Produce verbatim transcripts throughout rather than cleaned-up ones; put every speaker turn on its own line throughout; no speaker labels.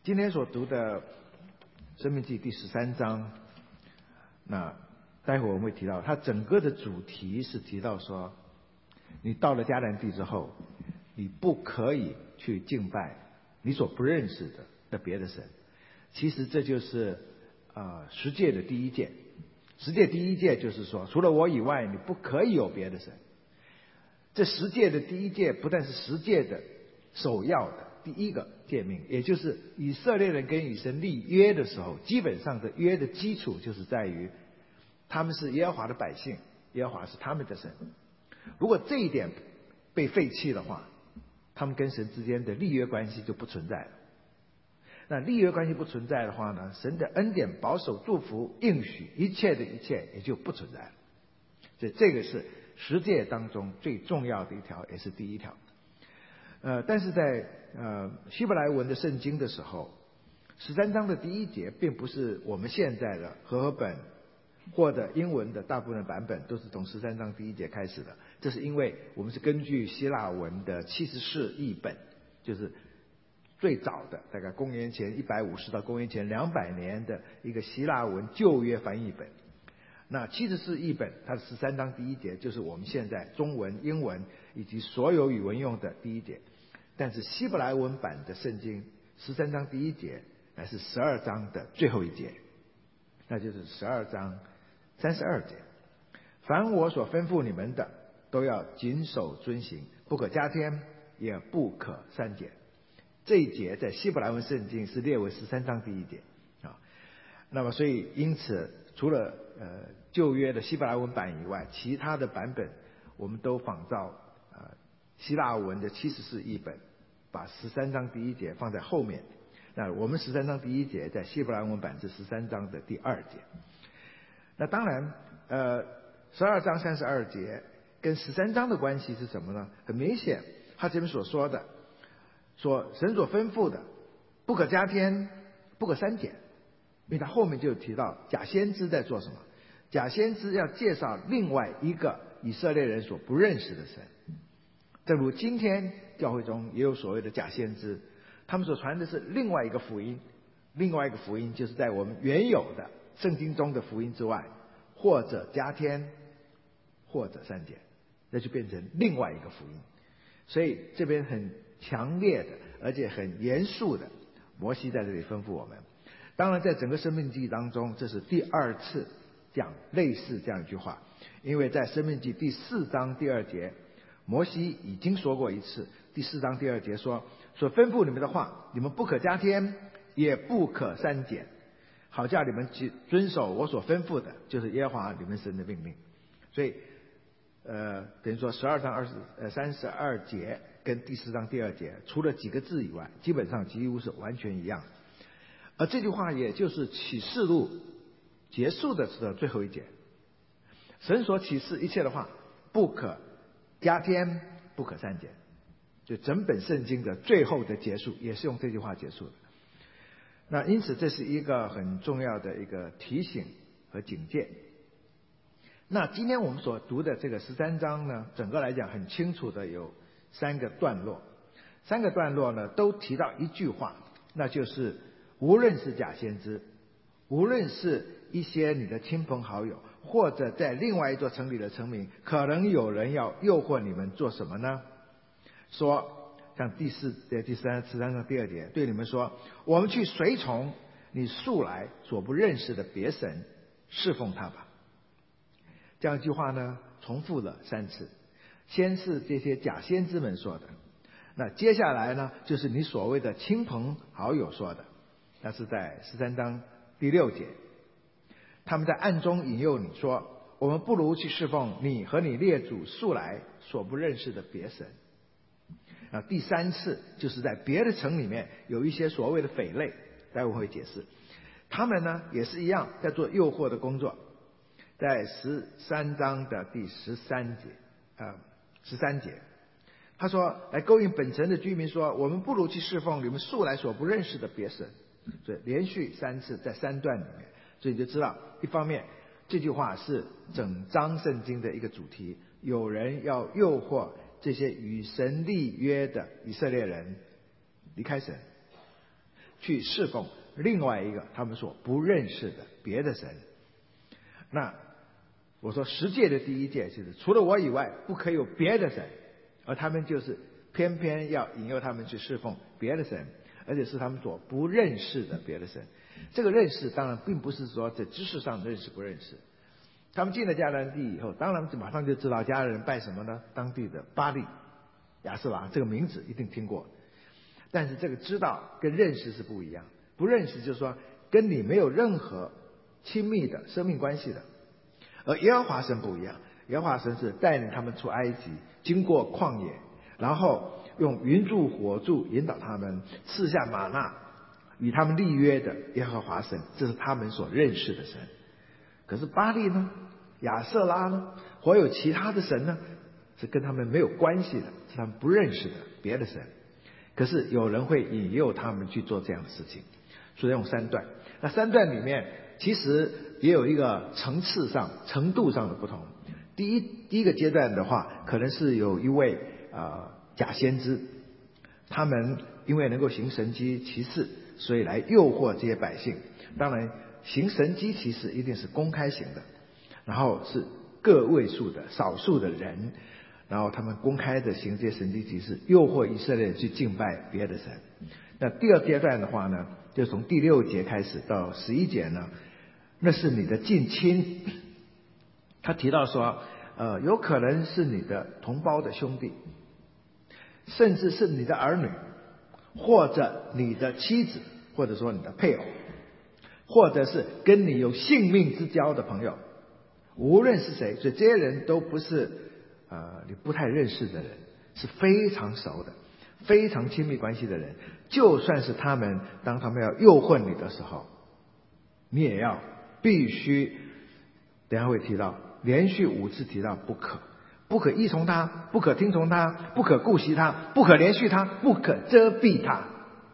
今天所读的申命记第十三章，那待会我们会提到，它整个的主题是提到说，你到了迦南地之后，你不可以去敬拜你所不认识的的别的神。其实这就是呃十诫的第一诫。十诫第一诫就是说，除了我以外，你不可以有别的神。这十诫的第一诫不但是十诫的首要的第一个诫命，也就是以色列人跟以神立约的时候，基本上的约的基础就是在于他们是耶和华的百姓，耶和华是他们的神。如果这一点被废弃的话，他们跟神之间的立约关系就不存在了。那立约关系不存在的话呢，神的恩典、保守、祝福、应许，一切的一切也就不存在了。所以这个是十诫当中最重要的一条，也是第一条。呃，但是在呃希伯来文的圣经的时候，十三章的第一节并不是我们现在的和合本或者英文的大部分版本都是从十三章第一节开始的。这是因为我们是根据希腊文的七十士译本，就是最早的大概公元前一百五十到公元前两百年的一个希腊文旧约翻译本。那七十士译本它的十三章第一节就是我们现在中文、英文以及所有语文用的第一节。但是希伯来文版的圣经十三章第一节乃是十二章的最后一节，那就是十二章三十二节。凡我所吩咐你们的，都要谨守遵行，不可加添，也不可删减。这一节在希伯来文圣经是列为十三章第一节啊。那么所以因此，除了呃旧约的希伯来文版以外，其他的版本我们都仿照呃希腊文的七十士译本，把十三章第一节放在后面。那我们十三章第一节在希伯来文版是十三章的第二节。那当然，呃，十二章三十二节跟十三章的关系是什么呢？很明显，他这边所说的，说神所吩咐的，不可加添，不可删减，因为他后面就有提到假先知在做什么。假先知要介绍另外一个以色列人所不认识的神。正如今天教会中也有所谓的假先知，他们所传的是另外一个福音，另外一个福音就是在我们原有的圣经中的福音之外，或者加添，或者删减，那就变成另外一个福音。所以这边很强烈的，而且很严肃的，摩西在这里吩咐我们。当然在整个生命记当中，这是第二次讲类似这样一句话，因为在生命记第四章第二节，摩西已经说过一次。第四章第二节说，所吩咐你们的话，你们不可加添，也不可删减，好叫你们遵守我所吩咐的，就是耶和华你们神的命令。所以呃，等于说十二章二十呃三十二节跟第四章第二节，除了几个字以外，基本上几乎是完全一样。而这句话也就是启示录结束的时候最后一节，神所启示一切的话，不可加添，不可删减。就整本圣经的最后的结束，也是用这句话结束的。那因此，这是一个很重要的一个提醒和警戒。那今天我们所读的这个十三章呢，整个来讲很清楚的有三个段落，三个段落呢都提到一句话，那就是无论是假先知，无论是一些你的亲朋好友，或者在另外一座城里的城民，可能有人要诱惑你们做什么呢？说像第四呃第三十三章第二节，对你们说，我们去随从你素来所不认识的别神，侍奉他吧。这样一句话呢，重复了三次。先是这些假先知们说的，那接下来呢，就是你所谓的亲朋好友说的，那是在十三章第六节，他们在暗中引诱你说，我们不如去侍奉你和你列祖素来所不认识的别神。那第三次就是在别的城里面有一些所谓的匪类，待会会解释，他们呢也是一样在做诱惑的工作。在十三章的第十三节，呃，十三节，他说来勾引本城的居民说，我们不如去侍奉你们素来所不认识的别神。所以连续三次在三段里面，所以你就知道，一方面这句话是整章圣经的一个主题，有人要诱惑这些与神立约的以色列人离开神。 去侍奉另外一个他们所不认识的别的神。那我说十诫的第一诫就是除了我以外不可以有别的神，而他们就是偏偏要引诱他们去侍奉别的神，而且是他们所不认识的别的神。这个认识当然并不是说在知识上认识不认识。他们进了迦南地以后，当然马上就知道迦南人拜什么呢？当地的巴力、亚瑟拉，这个名字一定听过。但是这个知道跟认识是不一样，不认识就是说跟你没有任何亲密的生命关系的。而耶和华神不一样，耶和华神是带领他们出埃及，经过旷野，然后用云柱火柱引导他们，赐下玛纳，与他们立约的耶和华神，这是他们所认识的神。可是巴力呢，亚瑟拉呢，或有其他的神呢，是跟他们没有关系的，是他们不认识的别的神。可是有人会引诱他们去做这样的事情，所以用三段。那三段里面其实也有一个层次上、程度上的不同。第一第一个阶段的话，可能是有一位呃假先知，他们因为能够行神迹奇事，所以来诱惑这些百姓。当然，行神迹奇事一定是公开行的，然后是个位数的、少数的人。然后他们公开的行这些神迹奇事，诱惑以色列人去敬拜别的神。那第二阶段的话呢，就从第六节开始到十一节呢，那是你的近亲。他提到说，呃，有可能是你的同胞的兄弟，甚至是你的儿女，或者你的妻子，或者说你的配偶，或者是跟你有性命之交的朋友，无论是谁，所以这些人都不是呃你不太认识的人，是非常熟的、非常亲密关系的人。就算是他们，当他们要诱惑你的时候，你也要必须，等一下会提到，连续五次提到不可，不可依从他，不可听从他，不可顾惜他，不可连续他，不可遮蔽他，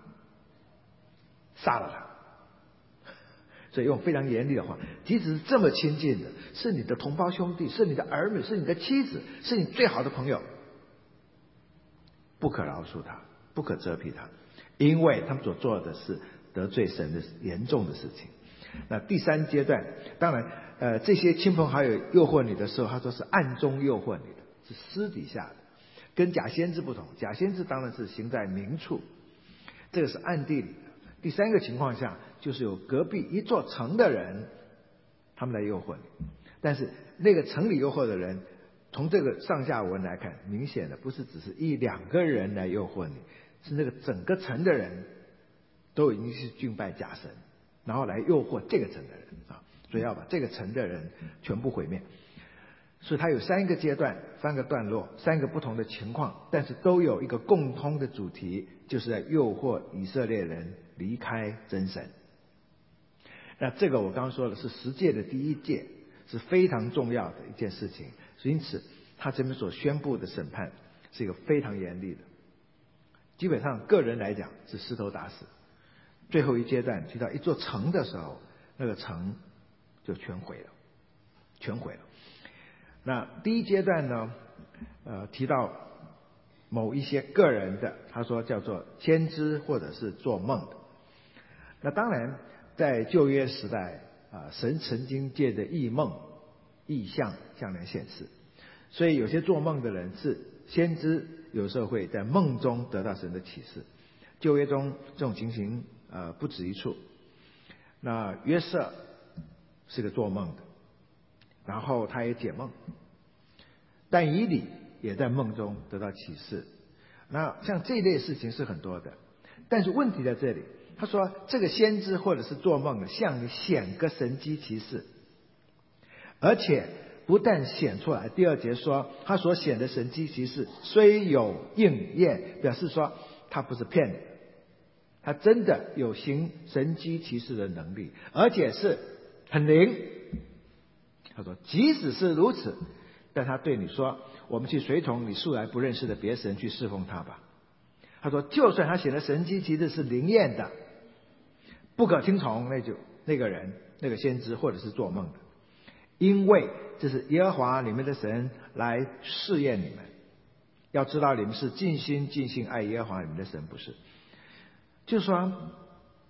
杀了他。所以用非常严厉的话，即使是这么亲近的，是你的同胞兄弟，是你的儿女，是你的妻子，是你最好的朋友，不可饶恕他，不可遮蔽他，因为他们所做的是得罪神的严重的事情。那第三阶段，当然呃这些亲朋好友诱惑你的时候，他说是暗中诱惑你的，是私底下的，跟假先知不同。假先知当然是行在明处，这个是暗地里的。第三个情况下，就是有隔壁一座城的人，他们来诱惑你。但是那个城里诱惑的人，从这个上下文来看，明显的不是只是一两个人来诱惑你，是那个整个城的人都已经是敬拜假神，然后来诱惑这个城的人啊，所以要把这个城的人全部毁灭。所以它有三个阶段、三个段落、三个不同的情况，但是都有一个共通的主题，就是在诱惑以色列人离开真神。那这个我刚刚说的是十诫的第一诫，是非常重要的一件事情，因此他这边所宣布的审判是一个非常严厉的，基本上个人来讲是石头打死。最后一阶段提到一座城的时候，那个城就全毁了，全毁了。那第一阶段呢，呃，提到某一些个人的，他说叫做先知或者是做梦的。那当然，在旧约时代啊、呃，神曾经借着异梦、异象向人显示，所以有些做梦的人是先知，有时候会在梦中得到神的启示。旧约中这种情形呃不止一处。那约瑟是个做梦的，然后他也解梦，但以理也在梦中得到启示。那像这类事情是很多的，但是问题在这里，他说这个先知或者是做梦的向你显个神迹奇事，而且不但显出来，第二节说他所显的神迹奇事虽有应验，表示说他不是骗你，他真的有行神迹奇事的能力，而且是很灵。他说即使是如此，但他对你说，我们去随从你素来不认识的别神去侍奉他吧。他说就算他显的神迹奇事是灵验的，不可听从那就那个人那个先知或者是做梦的，因为这是耶和华你们的神来试验你们，要知道你们是尽心尽性爱耶和华你们的神，不是。就是说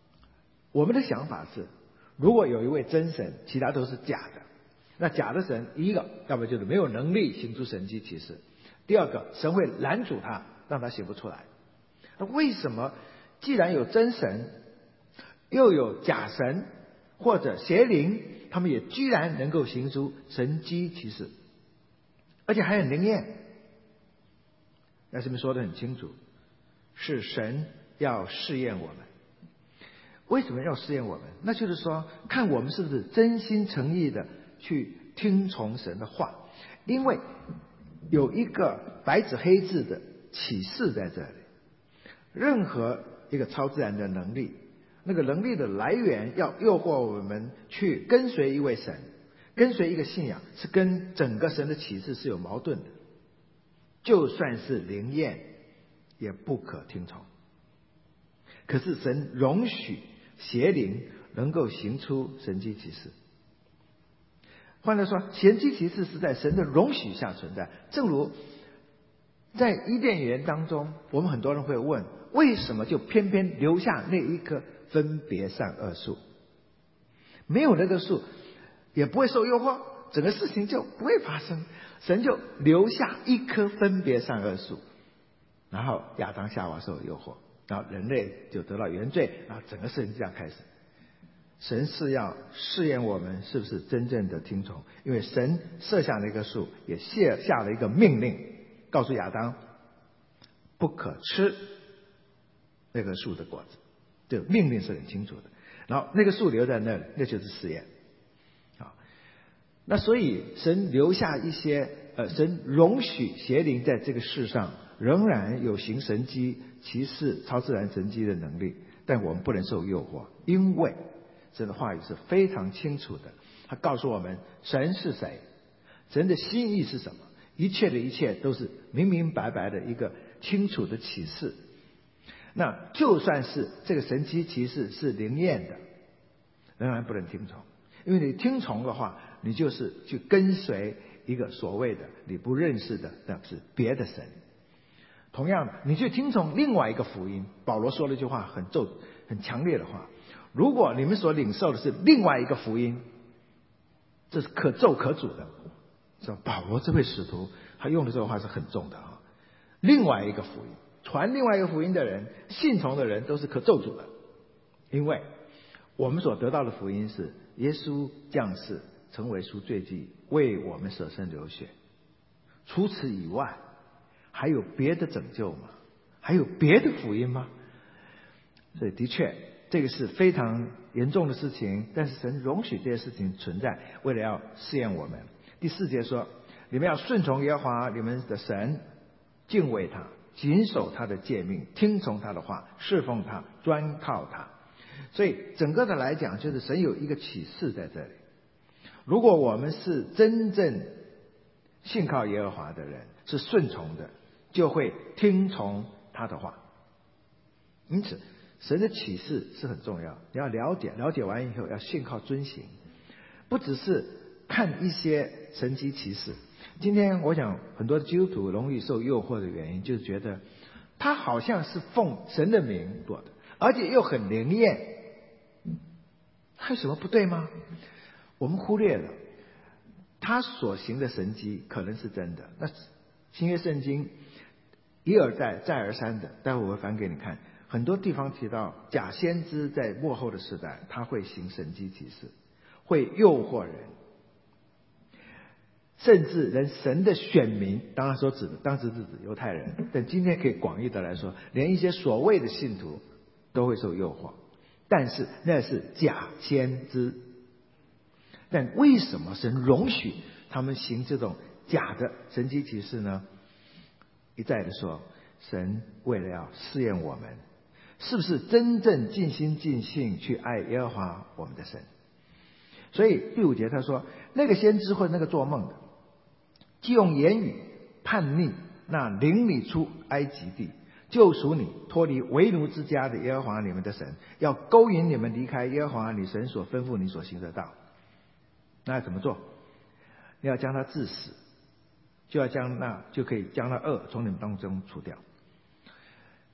我们的想法是，如果有一位真神，其他都是假的，那假的神，一个要不就是没有能力行出神迹奇事，第二个神会拦阻他，让他行不出来。那为什么既然有真神，又有假神或者邪灵，他们也居然能够行出神迹奇事，而且还很灵验？那这边说得很清楚，是神要试验我们。为什么要试验我们？那就是说，看我们是不是真心诚意的去听从神的话。因为有一个白纸黑字的启示在这里，任何一个超自然的能力，那个能力的来源要诱惑我们去跟随一位神，跟随一个信仰，是跟整个神的启示是有矛盾的。就算是灵验，也不可听从。可是神容许邪灵能够行出神迹奇事。换句话说，神迹奇事是在神的容许下存在。正如在伊甸园当中，我们很多人会问，为什么就偏偏留下那一棵分别善恶树？没有那个树，也不会受诱惑，整个事情就不会发生。神就留下一棵分别善恶树，然后亚当夏娃受诱惑，然后人类就得到原罪，然后整个事情这样开始。神是要试验我们是不是真正的听从，因为神设下了一棵树，也下下了一个命令，告诉亚当不可吃那个树的果子，这个命令是很清楚的。然后那个树留在那里，那就是试验。好，那所以神留下一些呃，神容许邪灵在这个世上仍然有行神迹奇事超自然神迹的能力，但我们不能受诱惑，因为神的话语是非常清楚的，他告诉我们神是谁，神的心意是什么，一切的一切都是明明白白的一个清楚的启示。那就算是这个神迹奇事是灵验的，仍然不能听从，因为你听从的话，你就是去跟随一个所谓的你不认识的，那是别的神。同样的，你去听从另外一个福音，保罗说了一句话很咒很强烈的话，如果你们所领受的是另外一个福音，这是可咒可诅的。是吧？保罗这位使徒他用的这个话是很重的啊。另外一个福音，传另外一个福音的人，信从的人都是可咒诅的，因为我们所得到的福音是耶稣降世成为赎罪祭，为我们舍身流血。除此以外，还有别的拯救吗？还有别的福音吗？所以的确这个是非常严重的事情，但是神容许这些事情存在，为了要试验我们。第四节说，你们要顺从耶和华你们的神，敬畏他，谨守他的诫命，听从他的话，侍奉他，专靠他。所以整个的来讲，就是神有一个启示在这里。如果我们是真正信靠耶和华的人，是顺从的，就会听从他的话。因此神的启示是很重要，你要了解，了解完以后要信靠遵行，不只是看一些神迹奇事。今天我想很多基督徒容易受诱惑的原因，就是觉得他好像是奉神的名做的，而且又很灵验，还有什么不对吗？我们忽略了他所行的神迹可能是真的。那新约圣经一而再再而三的，待会我会翻给你看，很多地方提到假先知在末后的时代他会行神迹奇事，会诱惑人，甚至连神的选民，当然所指的当时是指犹太人，但今天可以广义的来说，连一些所谓的信徒都会受诱惑，但是那是假先知。但为什么神容许他们行这种假的神迹奇事呢？一再的说，神为了要试验我们是不是真正尽心尽性去爱耶和华我们的神。所以第五节他说，那个先知或者那个做梦的，既用言语叛逆那领你出埃及地，救赎你脱离为奴之家的耶和华你们的神，要勾引你们离开耶和华你神所吩咐你所行的道。那要怎么做？你要将他治死，就要将那就可以将那恶从你们当中除掉。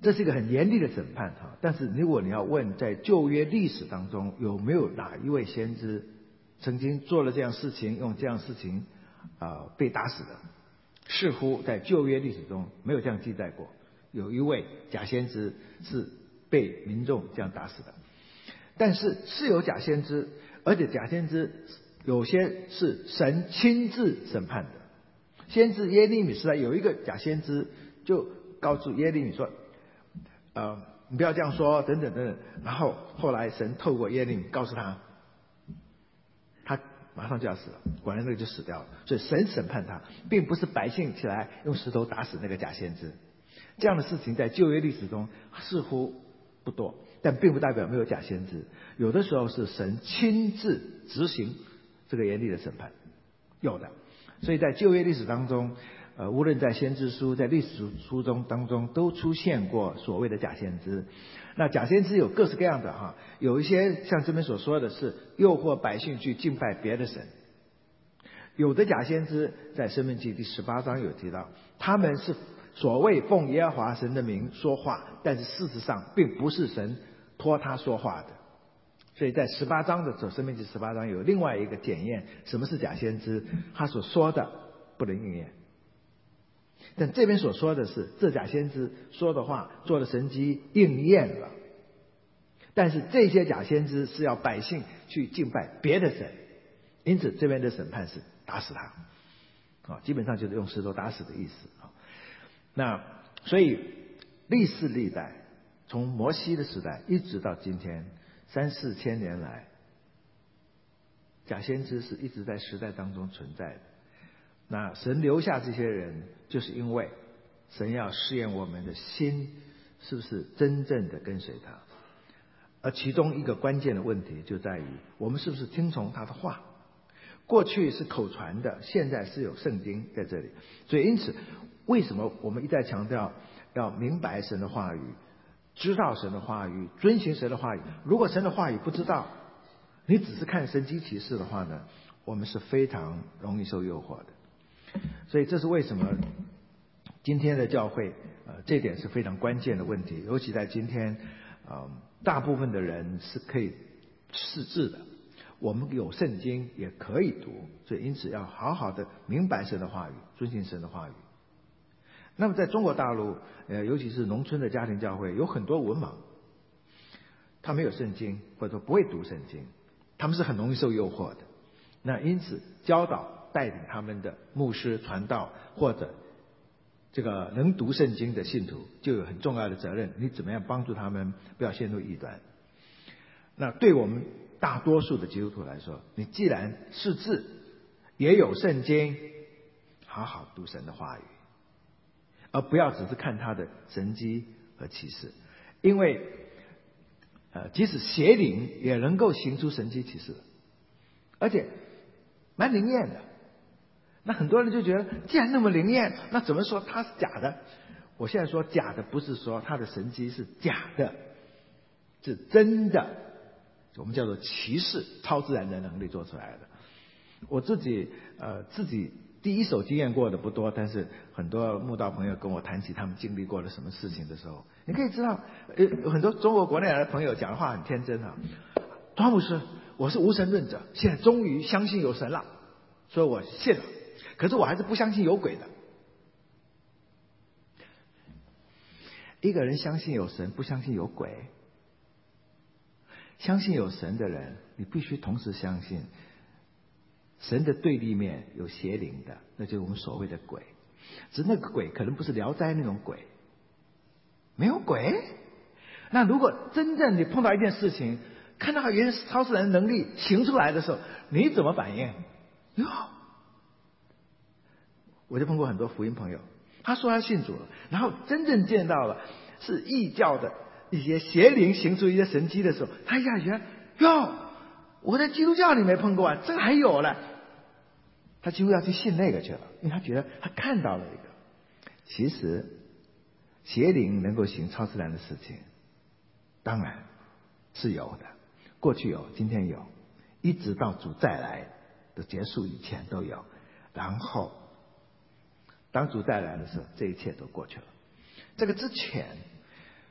这是一个很严厉的审判哈。但是如果你要问在旧约历史当中有没有哪一位先知曾经做了这样事情，用这样事情啊、呃、被打死的，似乎在旧约历史中没有这样记载过。有一位假先知是被民众这样打死的，但是是有假先知，而且假先知有些是神亲自审判的。先知耶利米时代有一个假先知，就告诉耶利米说：“呃，你不要这样说，等等等等。”然后后来神透过耶利米告诉他，他马上就要死了，果然那个就死掉了。所以神审判他，并不是百姓起来用石头打死那个假先知。这样的事情在旧约历史中似乎不多，但并不代表没有假先知。有的时候是神亲自执行这个严厉的审判，有的。所以在旧约历史当中，呃，无论在先知书、在历史书中当中，都出现过所谓的假先知。那假先知有各式各样的哈，有一些像这边所说的是诱惑百姓去敬拜别的神。有的假先知在申命记第十八章有提到，他们是所谓奉耶和华神的名说话，但是事实上并不是神托他说话的。所以在十八章的时候，申命记十八章有另外一个检验什么是假先知，他所说的不能应验。但这边所说的是这假先知说的话做的神迹应验了，但是这些假先知是要百姓去敬拜别的神，因此这边的审判是打死他，基本上就是用石头打死的意思。那所以历世历代，从摩西的时代一直到今天三四千年来，假先知是一直在时代当中存在的。那神留下这些人，就是因为神要试验我们的心是不是真正的跟随他。而其中一个关键的问题就在于我们是不是听从他的话。过去是口传的，现在是有圣经在这里。所以因此为什么我们一再强调要明白神的话语，知道神的话语，遵行神的话语。如果神的话语不知道，你只是看神迹奇事的话呢，我们是非常容易受诱惑的。所以这是为什么今天的教会呃，这点是非常关键的问题。尤其在今天呃，大部分的人是可以识字的，我们有圣经也可以读，所以因此要好好的明白神的话语，遵行神的话语。那么在中国大陆呃，尤其是农村的家庭教会，有很多文盲，他没有圣经，或者说不会读圣经，他们是很容易受诱惑的。那因此教导带领他们的牧师传道或者这个能读圣经的信徒就有很重要的责任，你怎么样帮助他们不要陷入异端。那对我们大多数的基督徒来说，你既然识字也有圣经，好好读神的话语，而不要只是看他的神迹和奇事。因为呃，即使邪灵也能够行出神迹奇事，而且蛮灵验的。那很多人就觉得既然那么灵验，那怎么说它是假的？我现在说假的不是说它的神迹是假的，是真的，我们叫做奇事，超自然的能力做出来的。我自己呃自己第一手经验过的不多，但是很多慕道朋友跟我谈起他们经历过了什么事情的时候，你可以知道呃有很多中国国内来的朋友讲的话很天真啊。庄牧师，我是无神论者，现在终于相信有神了，所以我信了，可是我还是不相信有鬼的。一个人相信有神，不相信有鬼。相信有神的人，你必须同时相信神的对立面有邪灵的，那就是我们所谓的鬼。只是那个鬼可能不是聊斋那种鬼，没有鬼。那如果真正你碰到一件事情，看到原始超自然能力行出来的时候，你怎么反应？哟，我就碰过很多福音朋友，他说他信主了，然后真正见到了是异教的一些邪灵行出一些神迹的时候，他一下觉得哟，我在基督教里没碰过啊，这个还有了，他几乎要去信那个去了，因为他觉得他看到了一个。其实邪灵能够行超自然的事情，当然是有的，过去有，今天有，一直到主再来的结束以前都有。然后当主再来的时候，这一切都过去了。这个之前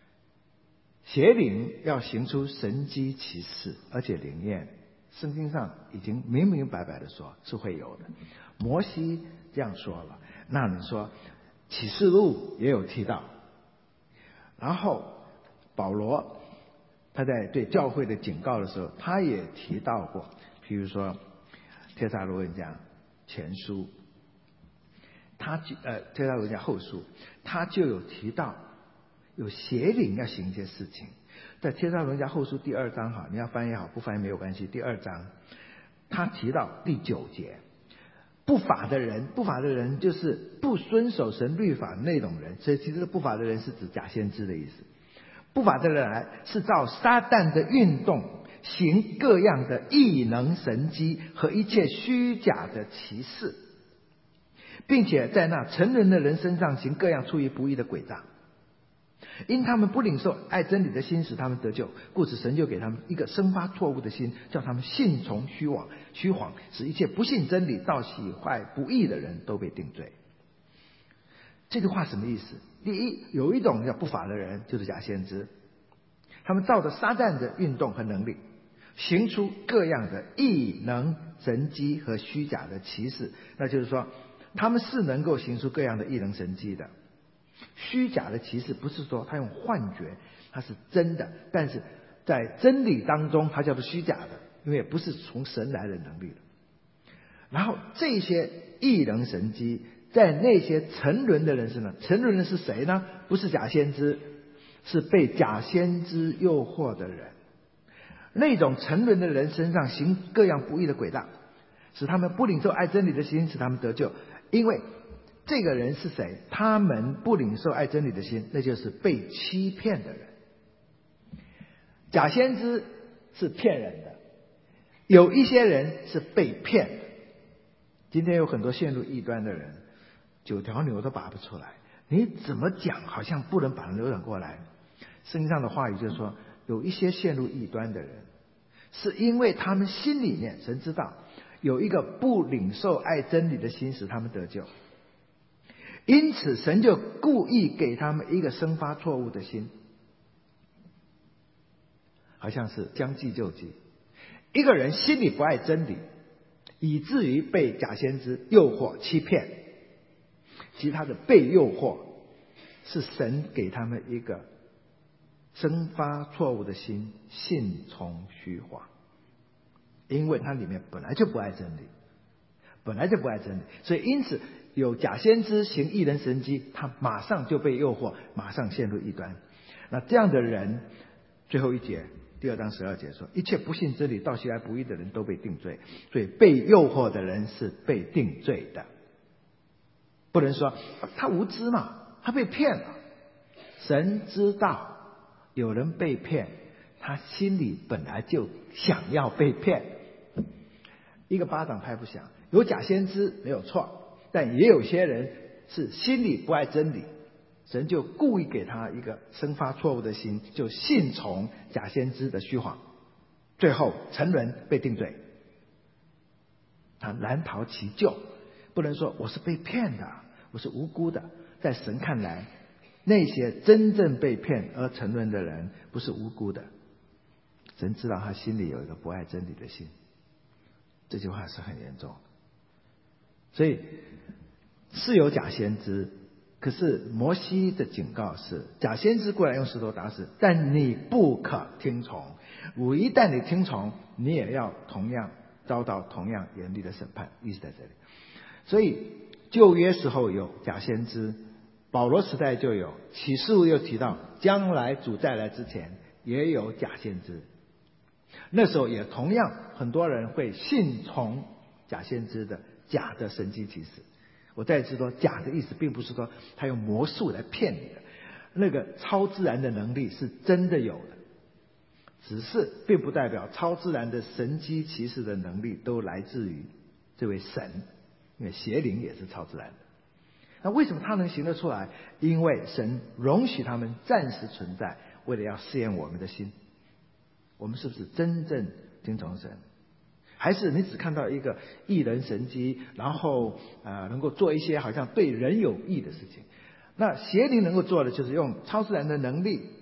邪灵要行出神迹奇事，而且灵验，圣经上已经明明白白的说是会有的。摩西这样说了，那你说启示录也有提到，然后保罗他在对教会的警告的时候，他也提到过，譬如说帖撒罗尼迦前书，他呃帖撒罗尼迦后书，他就有提到有邪灵要行一些事情。在帖撒罗尼迦后书第二章哈，你要翻译好不翻译没有关系。第二章他提到第九节，不法的人，不法的人就是不遵守神律法的那种人，所以其实不法的人是指假先知的意思。不法的人来是照撒旦的运动，行各样的异能神迹和一切虚假的奇事，并且在那成人的人身上行各样出于不义的诡诈。因他们不领受爱真理的心，使他们得救，故此神就给他们一个生发错误的心，叫他们信从虚妄，虚谎，使一切不信真理、倒喜坏不义的人都被定罪。这句话什么意思？第一，有一种叫不法的人，就是假先知，他们照着撒旦的运动和能力，行出各样的异能神迹和虚假的奇事。那就是说，他们是能够行出各样的异能神迹的。虚假的奇事不是说他用幻觉，他是真的，但是在真理当中他叫做虚假的，因为不是从神来的能力了。然后这些异能神迹在那些沉沦的人身上，沉沦的是谁呢？不是假先知，是被假先知诱惑的人。那种沉沦的人身上行各样不义的诡诈，使他们不领受爱真理的心，使他们得救。因为这个人是谁？他们不领受爱真理的心，那就是被欺骗的人。假先知是骗人的，有一些人是被骗的。今天有很多陷入异端的人，九条牛都拔不出来，你怎么讲好像不能把它扭转过来。圣经上的话语就是说，有一些陷入异端的人，是因为他们心里面，神知道有一个不领受爱真理的心，使他们得救。因此神就故意给他们一个生发错误的心，好像是将计就计。一个人心里不爱真理，以至于被假先知诱惑欺骗，其实他的被诱惑是神给他们一个生发错误的心，信从虚谎。因为他里面本来就不爱真理，本来就不爱真理，所以因此有假先知行异能神迹，他马上就被诱惑，马上陷入异端。那这样的人，最后一节第二章十二节说，一切不信真理、倒喜爱不义的人都被定罪。所以被诱惑的人是被定罪的。不能说他无知嘛，他被骗了。神知道有人被骗，他心里本来就想要被骗，一个巴掌拍不响。有假先知没有错，但也有些人是心里不爱真理，神就故意给他一个生发错误的心，就信从假先知的虚谎，最后沉沦被定罪，他难逃其咎。不能说我是被骗的，我是无辜的。在神看来，那些真正被骗而沉沦的人不是无辜的，神知道他心里有一个不爱真理的心。这句话是很严重的。所以是有假先知，可是摩西的警告是，假先知过来用石头打死，但你不可听从。我一旦你听从，你也要同样遭到同样严厉的审判，意思在这里。所以旧约时候有假先知，保罗时代就有，启示录又提到将来主再来之前也有假先知。那时候也同样很多人会信从假先知的假的神迹奇事。我再次说，假的意思并不是说他用魔术来骗你的，那个超自然的能力是真的有的，只是并不代表超自然的神迹奇事的能力都来自于这位神，因为邪灵也是超自然的。那为什么他能行得出来？因为神容许他们暂时存在，为了要试验我们的心，我们是不是真正听从神，还是你只看到一个异人神迹，然后呃能够做一些好像对人有益的事情。那邪灵能够做的就是用超自然的能力，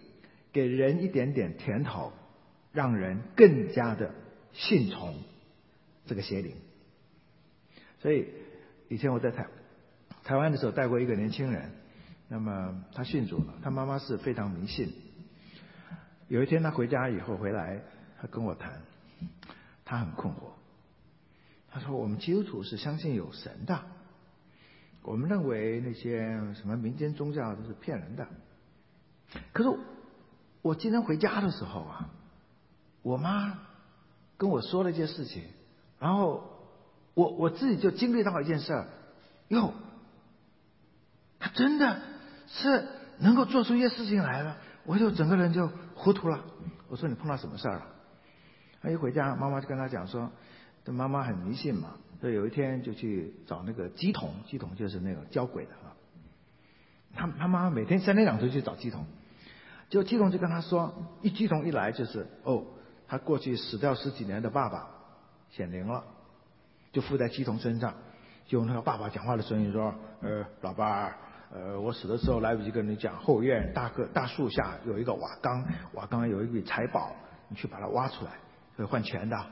给人一点点甜头，让人更加的信从这个邪灵。所以以前我在台台湾的时候带过一个年轻人，那么他信主了，他妈妈是非常迷信。有一天他回家以后回来，他跟我谈，他很困惑。他说我们基督徒是相信有神的，我们认为那些什么民间宗教都是骗人的。可是我今天回家的时候啊，我妈跟我说了一件事情，然后我我自己就经历到一件事儿，哟，他真的是能够做出一些事情来了，我就整个人就糊涂了。我说你碰到什么事儿了？他一回家，妈妈就跟他讲说，这妈妈很迷信嘛，所以有一天就去找那个乩童，乩童就是那种教鬼的啊。他他妈妈每天三天两头去找乩童，结果乩童就跟他说，一乩童一来就是哦，他过去死掉十几年的爸爸显灵了，就附在乩童身上，就用那个爸爸讲话的声音说，呃，老伴儿。呃，我死的时候来不及跟你讲，后院大个大树下有一个瓦缸，瓦缸有一笔财宝，你去把它挖出来，会换钱的。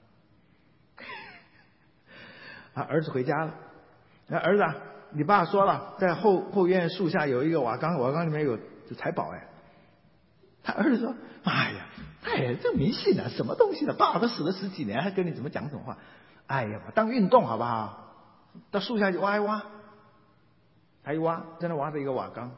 啊，儿子回家了，那儿子，你爸说了，在后后院树下有一个瓦缸，瓦缸里面有财宝哎。他儿子说，哎呀，哎呀，这迷信啊，什么东西的？爸爸都死了十几年，还跟你怎么讲这种话？哎呀，当运动好不好？到树下去挖一挖。他一挖，真的挖着一个瓦缸，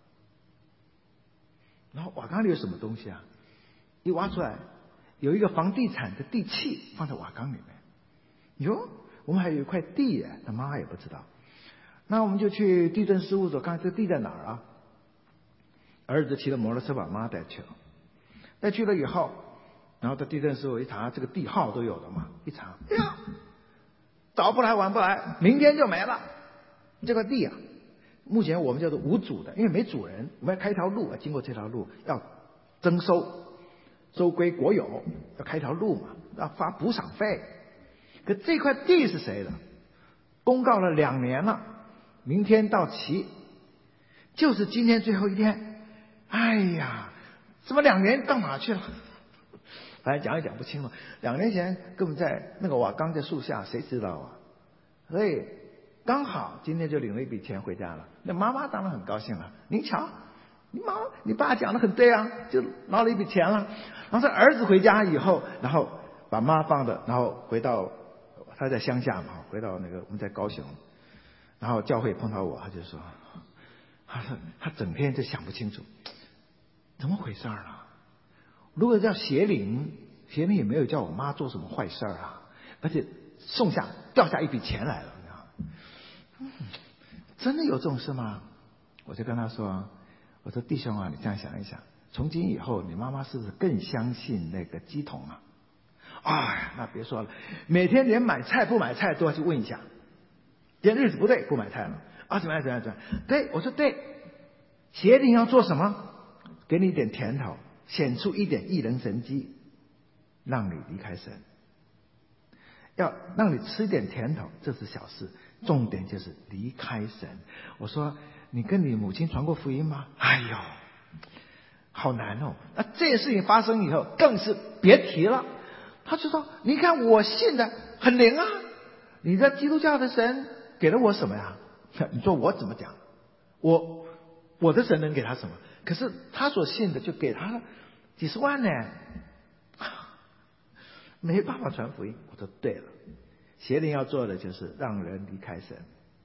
然后瓦缸里有什么东西啊？一挖出来，有一个房地产的地契放在瓦缸里面。哟，我们还有一块地耶，他妈也不知道。那我们就去地震事务所看这地在哪儿啊？儿子骑着摩托车把妈带去了，带去了以后，然后到地震事务所一查，这个地号都有的嘛，一查，哎呀，早不来晚不来，明天就没了，这块地啊。目前我们叫做无主的，因为没主人，我们要开一条路，经过这条路要征收，收归国有，要开一条路嘛，要发补偿费。可这块地是谁的？公告了两年了，明天到期，就是今天最后一天。哎呀，怎么两年到哪去了？反正讲也讲不清了。两年前根本在那个瓦缸在树下，谁知道啊？所以刚好今天就领了一笔钱回家了，那妈妈当然很高兴了。您瞧，你妈你爸讲的很对啊，就拿了一笔钱了。然后这儿子回家以后，然后把妈放的，然后回到他在乡下嘛，回到那个我们在高雄，然后教会碰到我，他就说，他说他整天就想不清楚，怎么回事啊？如果叫邪灵，邪灵也没有叫我妈做什么坏事啊，而且送下掉下一笔钱来了。嗯，真的有这种事吗？我就跟他说，我说弟兄啊，你这样想一想，从今以后你妈妈是不是更相信那个乩童啊？哎，那别说了，每天连买菜不买菜都要去问一下，今天日子不对不买菜了啊，怎么样怎么样怎么样？对，我说对，邪灵要做什么？给你一点甜头，显出一点异人神迹，让你离开神，要让你吃点甜头，这是小事。重点就是离开神。我说你跟你母亲传过福音吗？哎呦，好难哦。那这件事情发生以后更是别提了。他就说你看我信的很灵啊，你的基督教的神给了我什么呀？你说我怎么讲？我我的神能给他什么？可是他所信的就给他了几十万呢，没办法传福音。我说对了，邪灵要做的就是让人离开神，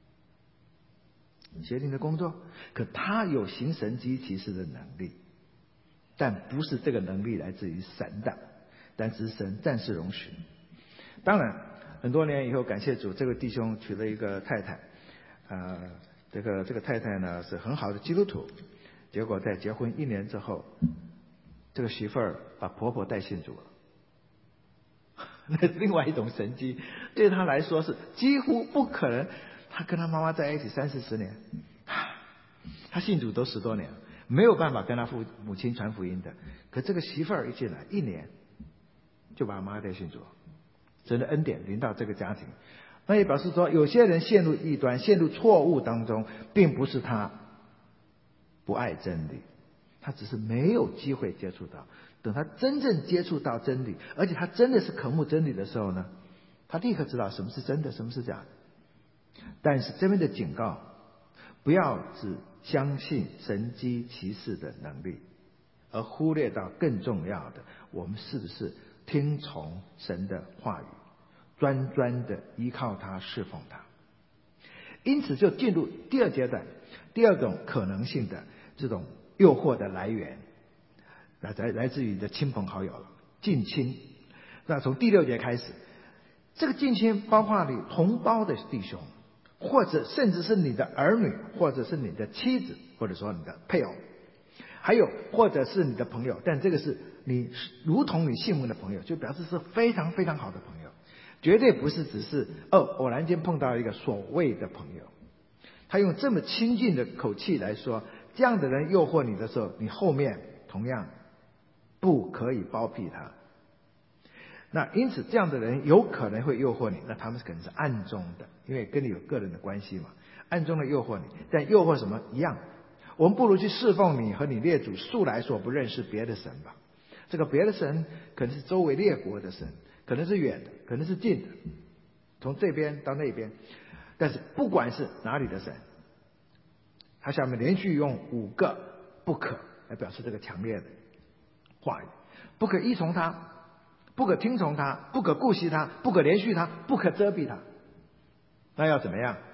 邪灵的工作，可他有行神迹奇事的能力，但不是这个能力来自于神的，但是神暂时容许。当然很多年以后，感谢主，这个弟兄娶了一个太太，呃，这个这个太太呢是很好的基督徒，结果在结婚一年之后，这个媳妇儿把婆婆带信主了。那是另外一种神迹，对他来说是几乎不可能。他跟他妈妈在一起三四十年，他信主都十多年，没有办法跟他父母亲传福音的。可这个媳妇儿一进来，一年就把他妈带信主，神的恩典临到这个家庭。那也表示说，有些人陷入异端、陷入错误当中，并不是他不爱真理， 他只是没有机会接触到。等他真正接触到真理，而且他真的是渴慕真理的时候呢，他立刻知道什么是真的，什么是假的。但是这边的警告，不要只相信神机骑士的能力，而忽略到更重要的，我们是不是听从神的话语，专专的依靠他，侍奉他。因此就进入第二阶段，第二种可能性的这种诱惑的来源，来来自于你的亲朋好友了，近亲。那从第六节开始，这个近亲包括你同胞的弟兄，或者甚至是你的儿女，或者是你的妻子，或者说你的配偶，还有或者是你的朋友，但这个是你如同你信奉的朋友，就表示是非常非常好的朋友，绝对不是只是哦偶然间碰到一个所谓的朋友。他用这么亲近的口气来说，这样的人诱惑你的时候，你后面同样不可以包庇他。那因此这样的人有可能会诱惑你，那他们可能是暗中的，因为跟你有个人的关系嘛，暗中的诱惑你。但诱惑什么一样，我们不如去侍奉你和你列祖素来所不认识别的神吧。这个别的神可能是周围列国的神，可能是远的，可能是近的，从这边到那边。但是不管是哪里的神，他下面连续用五个不可来表示这个强烈的话语：不可依从他，不可听从他，不可顾惜他，不可连续他，不可遮蔽他。那要怎么样？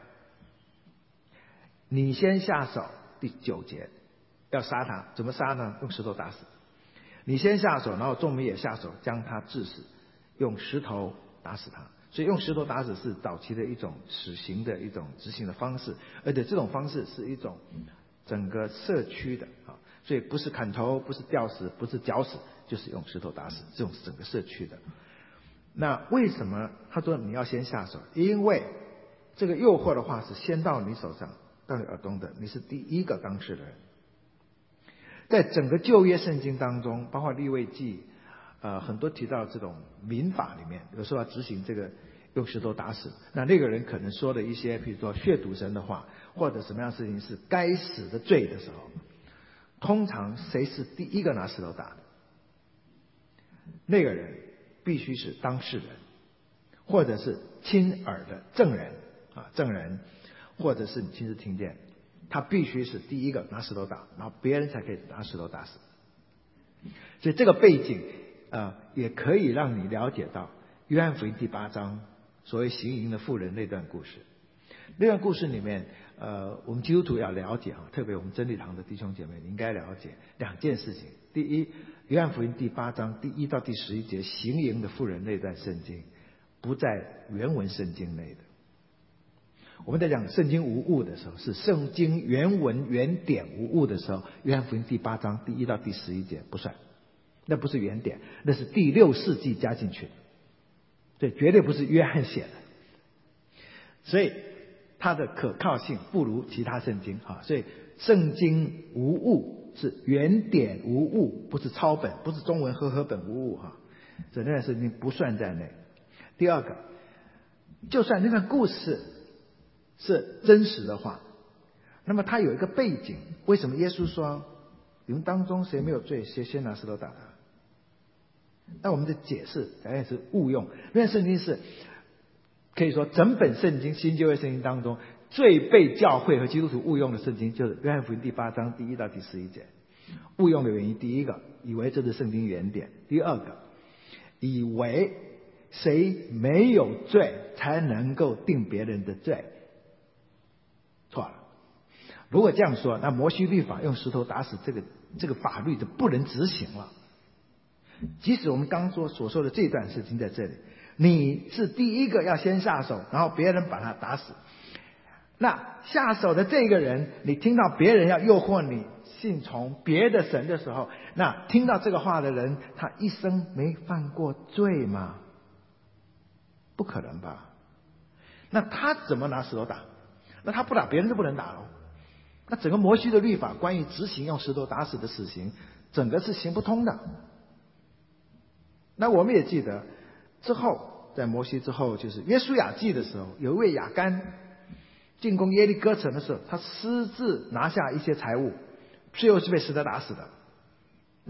你先下手，第九节要杀他，怎么杀呢？用石头打死。你先下手，然后众民也下手，将他致死，用石头打死他。所以用石头打死是早期的一种死刑的一种执行的方式，而且这种方式是一种整个社区的啊，所以不是砍头，不是吊死，不是绞死，就是用石头打死，这种是整个社区的。那为什么他说你要先下手？因为这个诱惑的话是先到你手上，到你耳东的，你是第一个当事人。在整个旧约圣经当中，包括利未记，呃，很多提到这种民法里面，有时候要执行这个用石头打死。那那个人可能说了一些，比如说亵渎神的话，或者什么样的事情是该死的罪的时候，通常谁是第一个拿石头打的？那个人必须是当事人，或者是亲耳的证人啊，证人，或者是你亲自听见。他必须是第一个拿石头打，然后别人才可以拿石头打死。所以这个背景呃，也可以让你了解到约翰福音第八章所谓行淫的妇人那段故事。那段故事里面呃，我们基督徒要了解啊，特别我们真理堂的弟兄姐妹，你应该了解两件事情。第一，约翰福音第八章第一到第十一节行淫的妇人那段圣经不在原文圣经内的。我们在讲圣经无误的时候，是圣经原文原点无误的时候，约翰福音第八章第一到第十一节不算，那不是原点，那是第六世纪加进去的，对，绝对不是约翰写的，所以它的可靠性不如其他圣经啊。所以圣经无误是原点无误，不是抄本，不是中文和合本无误哈，所以那段圣经不算在内。第二个，就算那段故事是真实的话，那么它有一个背景。为什么耶稣说你们当中谁没有罪，谁先拿石头打他？那我们的解释当然是误用。因为圣经是可以说整本圣经新旧约圣经当中最被教会和基督徒误用的圣经，就是约翰福音第八章第一到第十一节。误用的原因，第一个以为这是圣经原点，第二个以为谁没有罪才能够定别人的罪。错了。如果这样说，那摩西律法用石头打死这个这个法律就不能执行了。即使我们刚说所说的这段事情在这里，你是第一个要先下手，然后别人把他打死。那下手的这个人，你听到别人要诱惑你信从别的神的时候，那听到这个话的人，他一生没犯过罪吗？不可能吧？那他怎么拿石头打？那他不打别人就不能打了。那整个摩西的律法关于执行用石头打死的死刑，整个是行不通的。那我们也记得之后，在摩西之后，就是约书亚记的时候，有一位亚干进攻耶利哥城的时候，他私自拿下一些财物，最后是被石头打死的。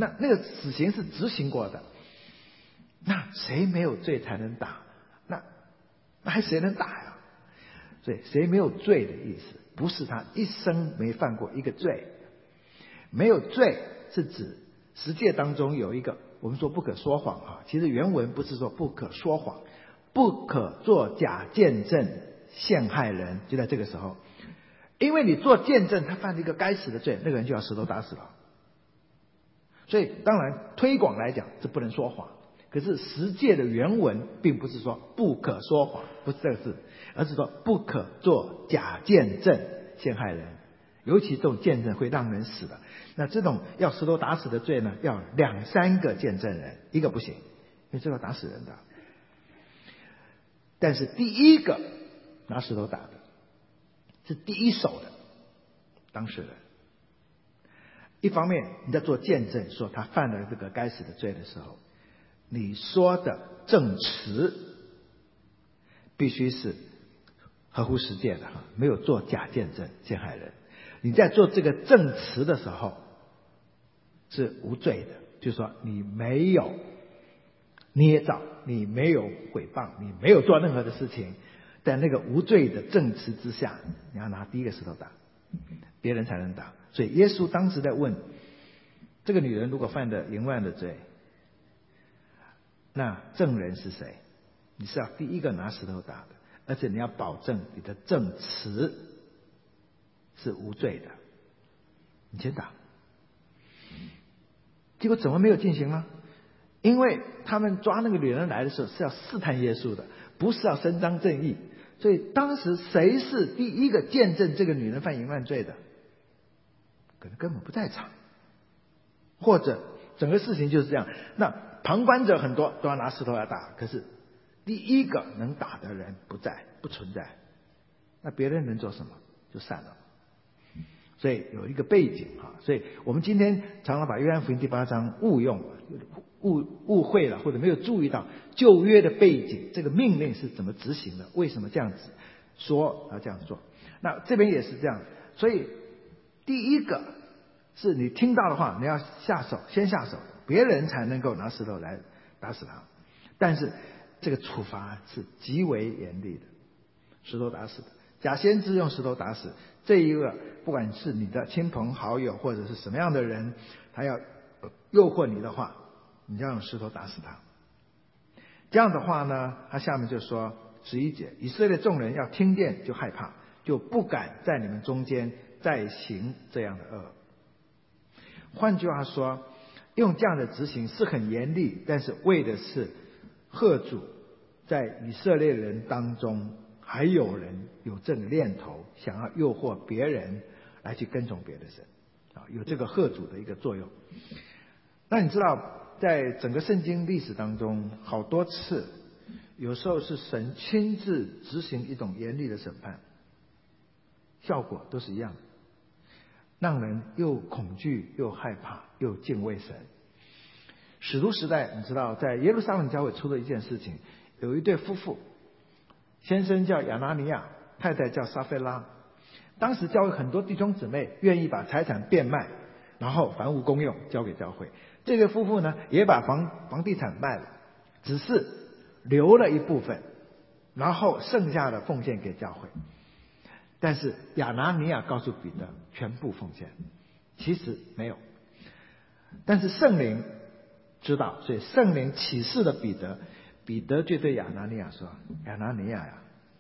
那那个死刑是执行过的，那谁没有罪才能打？那那还谁能打呀？所以谁没有罪的意思，不是他一生没犯过一个罪。没有罪是指十诫当中有一个，我们说不可说谎啊，其实原文不是说不可说谎，不可做假见证陷害人，就在这个时候。因为你做见证，他犯了一个该死的罪，那个人就要石头打死了。所以当然推广来讲，这不能说谎。可是十诫的原文并不是说不可说谎，不是这个字，而是说不可做假见证陷害人，尤其这种见证会让人死的。那这种要石头打死的罪呢，要两三个见证人，一个不行，因为这个打死人的。但是第一个拿石头打的是第一手的当事人。一方面你在做见证说他犯了这个该死的罪的时候，你说的证词必须是合乎实践的，没有做假见证陷害人。你在做这个证词的时候是无罪的，就是说你没有捏造，你没有诽谤，你没有做任何的事情，在那个无罪的证词之下，你要拿第一个石头打，别人才能打。所以耶稣当时在问这个女人，如果犯了淫乱的罪，那证人是谁？你是要第一个拿石头打的，而且你要保证你的证词是无罪的，你先打。结果怎么没有进行呢？因为他们抓那个女人来的时候是要试探耶稣的，不是要伸张正义。所以当时谁是第一个见证这个女人犯淫乱罪的？可能根本不在场，或者整个事情就是这样。那旁观者很多都要拿石头来打，可是第一个能打的人不在，不存在，那别人能做什么？就散了。所以有一个背景啊，所以我们今天常常把约翰福音第八章误用、误误会了，或者没有注意到旧约的背景，这个命令是怎么执行的？为什么这样子说要这样做？那这边也是这样，所以第一个是你听到的话，你要下手，先下手，别人才能够拿石头来打死他。但是这个处罚是极为严厉的，石头打死的。假先知用石头打死这一个，不管是你的亲朋好友或者是什么样的人，他要诱惑你的话，你要用石头打死他。这样的话呢，他下面就说十一节，以色列众人要听见就害怕，就不敢在你们中间再行这样的恶。换句话说，用这样的执行是很严厉，但是为的是吓阻在以色列人当中还有人有这个念头，想要诱惑别人来去跟从别的神啊，有这个吓阻的一个作用。那你知道在整个圣经历史当中，好多次有时候是神亲自执行一种严厉的审判，效果都是一样的，让人又恐惧又害怕又敬畏神。使徒时代你知道在耶路撒冷教会出了一件事情，有一对夫妇，先生叫亚拿尼亚，太太叫撒非拉。当时教会很多弟兄姊妹愿意把财产变卖，然后房屋公用交给教会。这个夫妇呢也把房房地产卖了，只是留了一部分，然后剩下的奉献给教会。但是亚拿尼亚告诉彼得全部奉献，其实没有。但是圣灵知道，所以圣灵启示了彼得，彼得就对亚拿尼亚说，亚拿尼亚呀，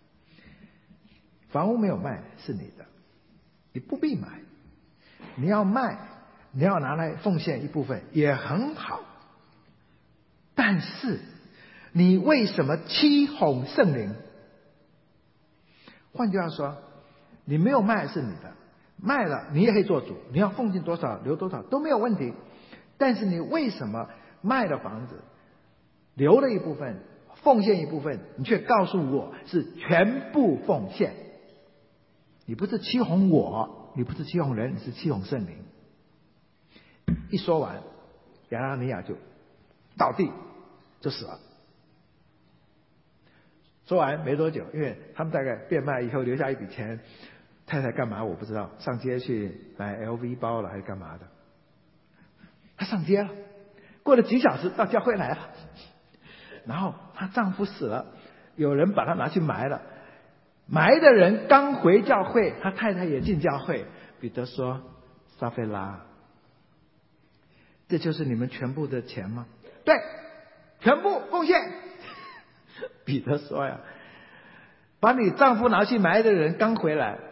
房屋没有卖是你的，你不必买，你要卖，你要拿来奉献一部分也很好，但是你为什么欺哄圣灵？换句话说，你没有卖是你的，卖了你也可以做主，你要奉献多少留多少都没有问题，但是你为什么卖了房子留了一部分奉献一部分，你却告诉我是全部奉献？你不是欺哄我，你不是欺哄人，你是欺哄圣灵。一说完，亚拿尼亚就倒地就死了。说完没多久，因为他们大概变卖以后留下一笔钱，太太干嘛我不知道，上街去买 L V 包了还是干嘛的。 她上街了，过了几小时到教会来了，然后她丈夫死了，有人把她拿去埋了，埋的人刚回教会，她太太也进教会。彼得说：撒非拉，这就是你们全部的钱吗？对，全部贡献。彼得说呀，把你丈夫拿去埋的人刚回来，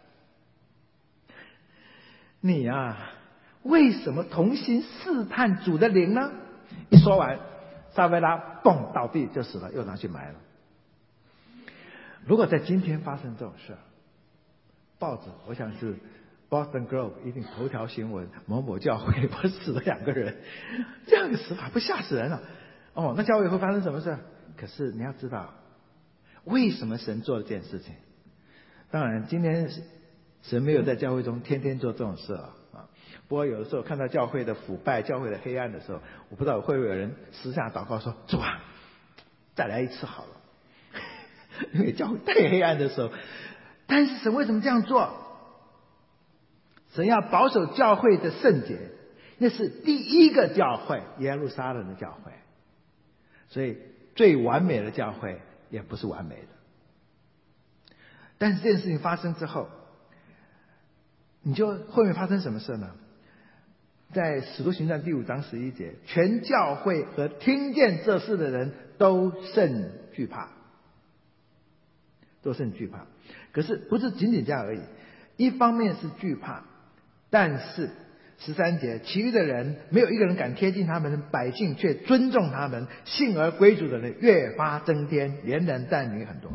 你呀、啊，为什么同心试探主的灵呢？一说完，撒非拉嘣倒地就死了，又拿去埋了。如果在今天发生这种事，报纸我想是 Boston Globe 一定头条新闻，某某教会不死了两个人，这样的死法不吓死人了？哦，那教会会发生什么事？可是你要知道，为什么神做了这件事情？当然，今天神没有在教会中天天做这种事啊。不过有的时候看到教会的腐败、教会的黑暗的时候，我不知道会不会有人私下祷告说：主啊，再来一次好了。因为教会太黑暗的时候，但是神为什么这样做？神要保守教会的圣洁，那是第一个教会，耶路撒冷的教会。所以最完美的教会也不是完美的。但是这件事情发生之后，你就后面发生什么事呢？在使徒行传第五章十一节，全教会和听见这事的人都甚惧怕，都甚惧怕。可是不是仅仅这样而已，一方面是惧怕，但是十三节，其余的人没有一个人敢贴近他们，百姓却尊重他们，信而归主的人越发增添，连人带女很多。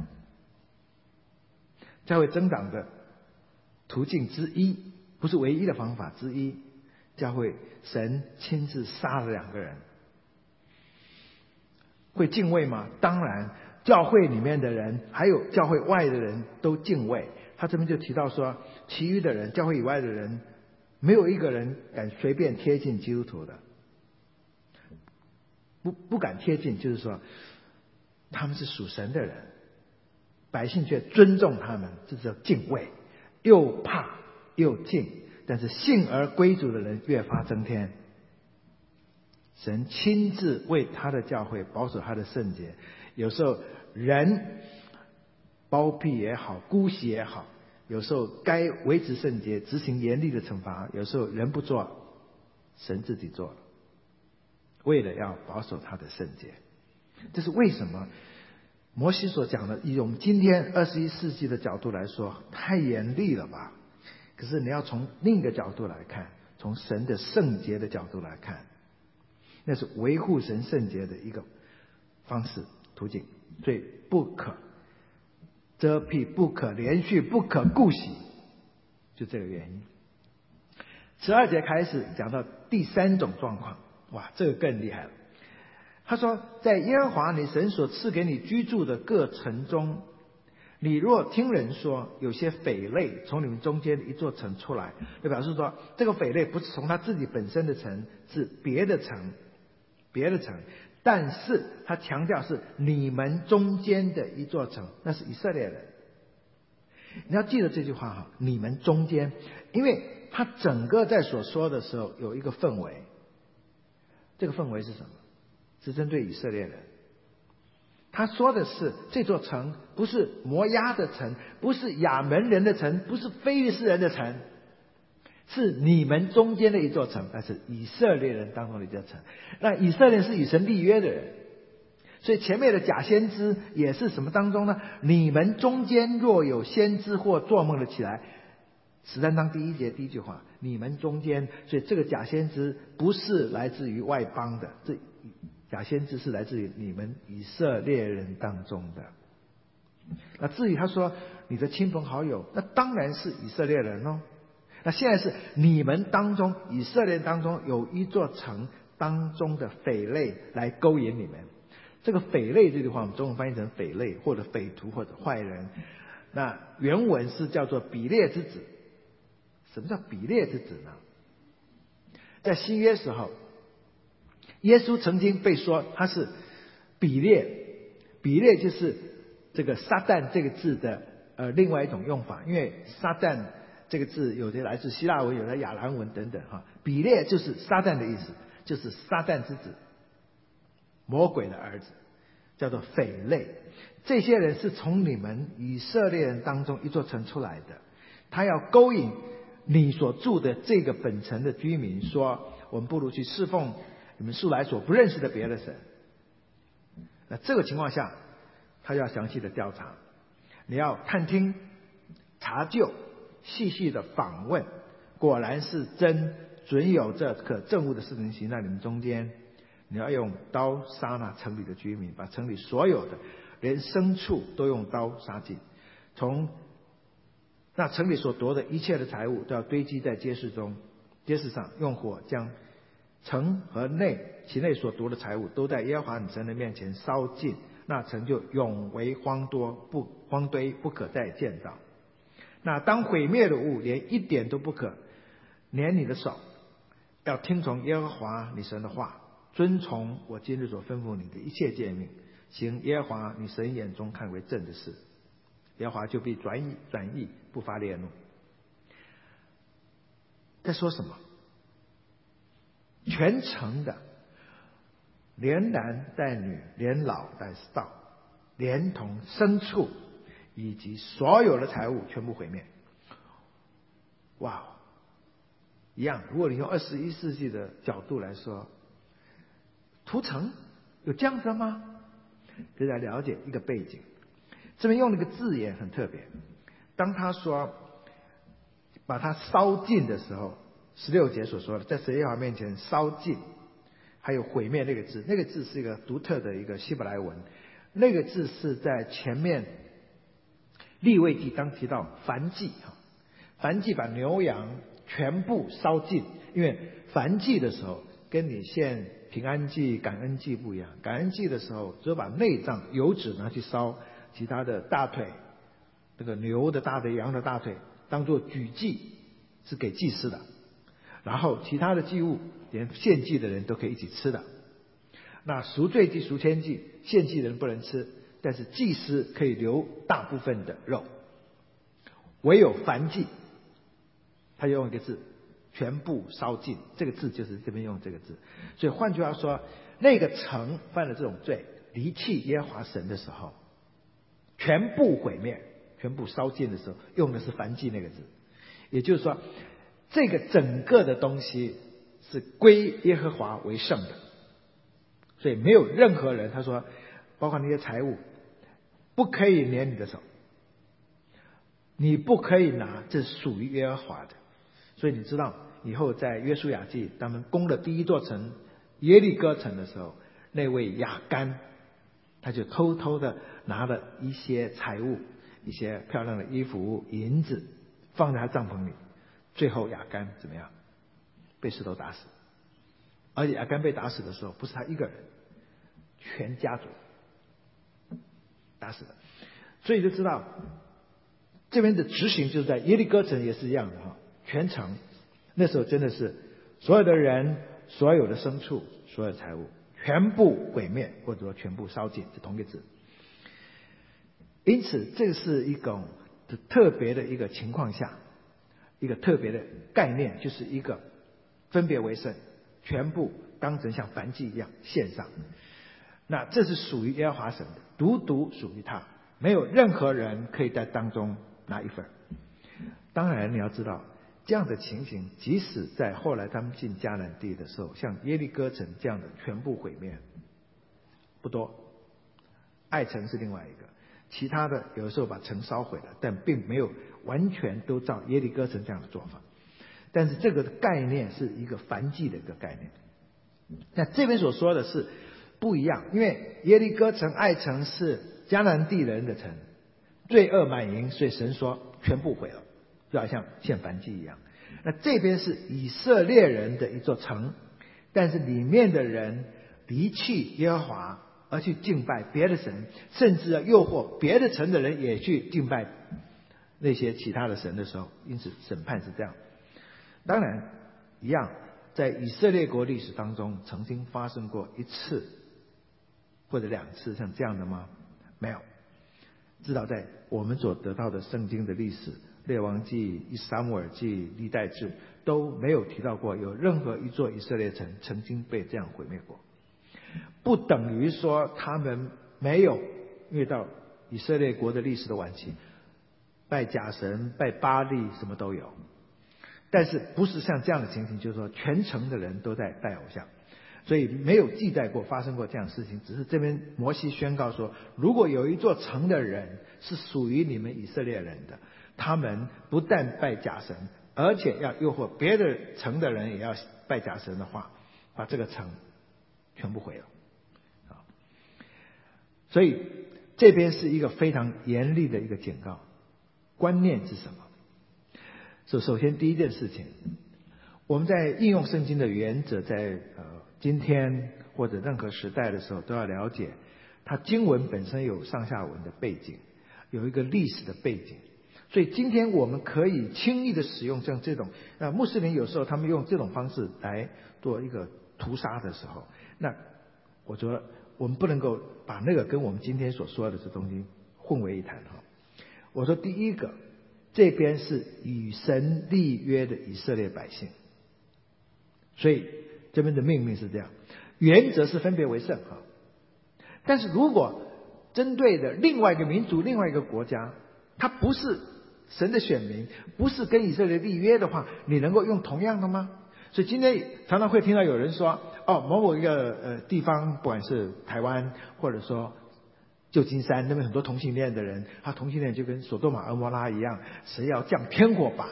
教会增长的途径之一，不是唯一的方法之一，教会神亲自杀了两个人。会敬畏吗？当然，教会里面的人还有教会外的人都敬畏。他这边就提到说，其余的人，教会以外的人，没有一个人敢随便贴近基督徒的。不不敢贴近，就是说他们是属神的人，百姓却尊重他们，这叫敬畏，又怕又敬。但是信而归主的人越发增添。神亲自为他的教会保守他的圣洁。有时候人包庇也好，姑息也好，有时候该维持圣洁，执行严厉的惩罚，有时候人不做，神自己做了，为了要保守他的圣洁。这是为什么摩西所讲的，以我们今天二十一世纪的角度来说，太严厉了吧？可是你要从另一个角度来看，从神的圣洁的角度来看，那是维护神圣洁的一个方式途径，所以不可遮蔽，不可连续，不可顾惜，就这个原因。十二节开始讲到第三种状况，哇，这个更厉害了。他说，在耶和华你神所赐给你居住的各城中，你若听人说有些匪类从你们中间的一座城出来，就表示说这个匪类不是从他自己本身的城，是别的城，别的城，但是他强调是你们中间的一座城，那是以色列人。你要记得这句话哈，你们中间，因为他整个在所说的时候有一个氛围，这个氛围是什么？是针对以色列人。他说的是这座城不是摩押的城，不是亚门人的城，不是非利士人的城，是你们中间的一座城，那是以色列人当中的一座城。那以色列是与神立约的人，所以前面的假先知也是什么当中呢？你们中间若有先知或做梦的起来，十三章第一节第一句话，你们中间，所以这个假先知不是来自于外邦的，这假先知是来自于你们以色列人当中的。那至于他说你的亲朋好友，那当然是以色列人哦。那现在是你们当中，以色列当中有一座城当中的匪类来勾引你们。这个匪类这句话我们中文翻译成匪类或者匪徒或者坏人，那原文是叫做比列之子。什么叫比列之子呢？在新约时候，耶稣曾经被说他是比列，比列就是这个撒旦这个字的呃另外一种用法，因为撒旦这个字有的来自希腊文，有的亚兰文等等哈，比列就是撒旦的意思。 就是撒旦之子，魔鬼的儿子，叫做匪类。这些人是从你们以色列人当中一座城出来的，他要勾引你所住的这个本城的居民，说我们不如去侍奉你们素来所不认识的别的神。那这个情况下，他要详细的调查，你要探听、查究、细细的访问，果然是真，准有这可证物的事情行在你们中间，你要用刀杀那城里的居民，把城里所有的连牲畜都用刀杀尽，从那城里所夺的一切的财物都要堆积在街市中，街市上用火将城和内其内所夺的财物都在耶和华你神的面前烧尽，那城就永为荒多不荒堆，不可再建造。那当毁灭的物连一点都不可连你的手，要听从耶和华你神的话，遵从我今日所吩咐你的一切诫命，行耶和华你神眼中看为正的事，耶和华就必转意转意，不发烈怒。在说什么？全城的，连男带女，连老带少，连同牲畜以及所有的财物全部毁灭。哇，一样，如果你用二十一世纪的角度来说，屠城有这样子吗？可以来了解一个背景。这边用了一个字眼很特别，当他说把它烧尽的时候，十六节所说的在神耶和华面前烧尽，还有毁灭那个字，那个字是一个独特的一个希伯来文，那个字是在前面利未记当提到燔祭，燔祭把牛羊全部烧尽，因为燔祭的时候跟你献平安祭、感恩祭不一样，感恩祭的时候只有把内脏油脂拿去烧，其他的大腿，那个牛的大腿、羊的大腿当作举祭是给祭司的，然后其他的祭物连献祭的人都可以一起吃的。那赎罪祭、赎愆祭献祭的人不能吃，但是祭司可以留大部分的肉。唯有燔祭他用一个字，全部烧尽，这个字就是这边用这个字。所以换句话说，那个城犯了这种罪，离弃耶和华神的时候，全部毁灭，全部烧尽的时候，用的是燔祭那个字。也就是说，这个整个的东西是归耶和华为圣的，所以没有任何人，他说包括那些财物不可以连你的手，你不可以拿，这是属于耶和华的。所以你知道以后在约书亚记他们攻了第一座城耶利哥城的时候，那位亚干他就偷偷的拿了一些财物，一些漂亮的衣服、银子放在他帐篷里，最后亚干怎么样？被石头打死。而且亚干被打死的时候不是他一个人，全家族打死的。所以就知道这边的执行就是在耶利哥城也是一样的哈，全城那时候真的是所有的人、所有的牲畜、所有的财物全部毁灭，或者说全部烧尽，是同一个字。因此这是一种特别的一个情况下，一个特别的概念，就是一个分别为圣，全部当成像燔祭一样献上。那这是属于耶和华神的，独独属于他，没有任何人可以在当中拿一份。当然你要知道，这样的情形即使在后来他们进迦南地的时候，像耶利哥城这样的全部毁灭不多，爱城是另外一个，其他的有的时候把城烧毁了，但并没有完全都照耶利哥城这样的做法。但是这个概念是一个燔祭的一个概念。那这边所说的是不一样，因为耶利哥城、爱城是迦南地人的城，罪恶满盈，所以神说全部毁了，就好像献燔祭一样。那这边是以色列人的一座城，但是里面的人离弃耶和华而去敬拜别的神，甚至要诱惑别的城的人也去敬拜那些其他的神的时候，因此审判是这样。当然一样，在以色列国历史当中曾经发生过一次或者两次像这样的吗？没有。至少在我们所得到的圣经的历史，列王记、撒母耳记、历代志， 都没有提到过有任何一座以色列城曾经被这样毁灭过。不等于说他们没有，因为到以色列国的历史的晚期，拜假神、拜巴力什么都有，但是不是像这样的情形，就是说全城的人都在拜偶像，所以没有记载过发生过这样的事情。只是这边摩西宣告说，如果有一座城的人是属于你们以色列人的，他们不但拜假神，而且要诱惑别的城的人也要拜假神的话，把这个城全部毁了。所以这边是一个非常严厉的一个警告。观念是什么？首首先第一件事情，我们在应用圣经的原则，在呃今天或者任何时代的时候，都要了解它经文本身有上下文的背景，有一个历史的背景。所以今天我们可以轻易的使用像这种，那穆斯林有时候他们用这种方式来做一个屠杀的时候，那我觉得我们不能够把那个跟我们今天所说的这东西混为一谈哈。我说第一个，这边是与神立约的以色列百姓，所以这边的命令是这样，原则是分别为圣哈。但是如果针对的另外一个民族、另外一个国家，他不是神的选民，不是跟以色列立约的话，你能够用同样的吗？所以今天常常会听到有人说，哦，某某一个呃地方，不管是台湾或者说旧金山那边很多同性恋的人，他同性恋就跟索多玛、蛾摩拉一样，谁要降天火把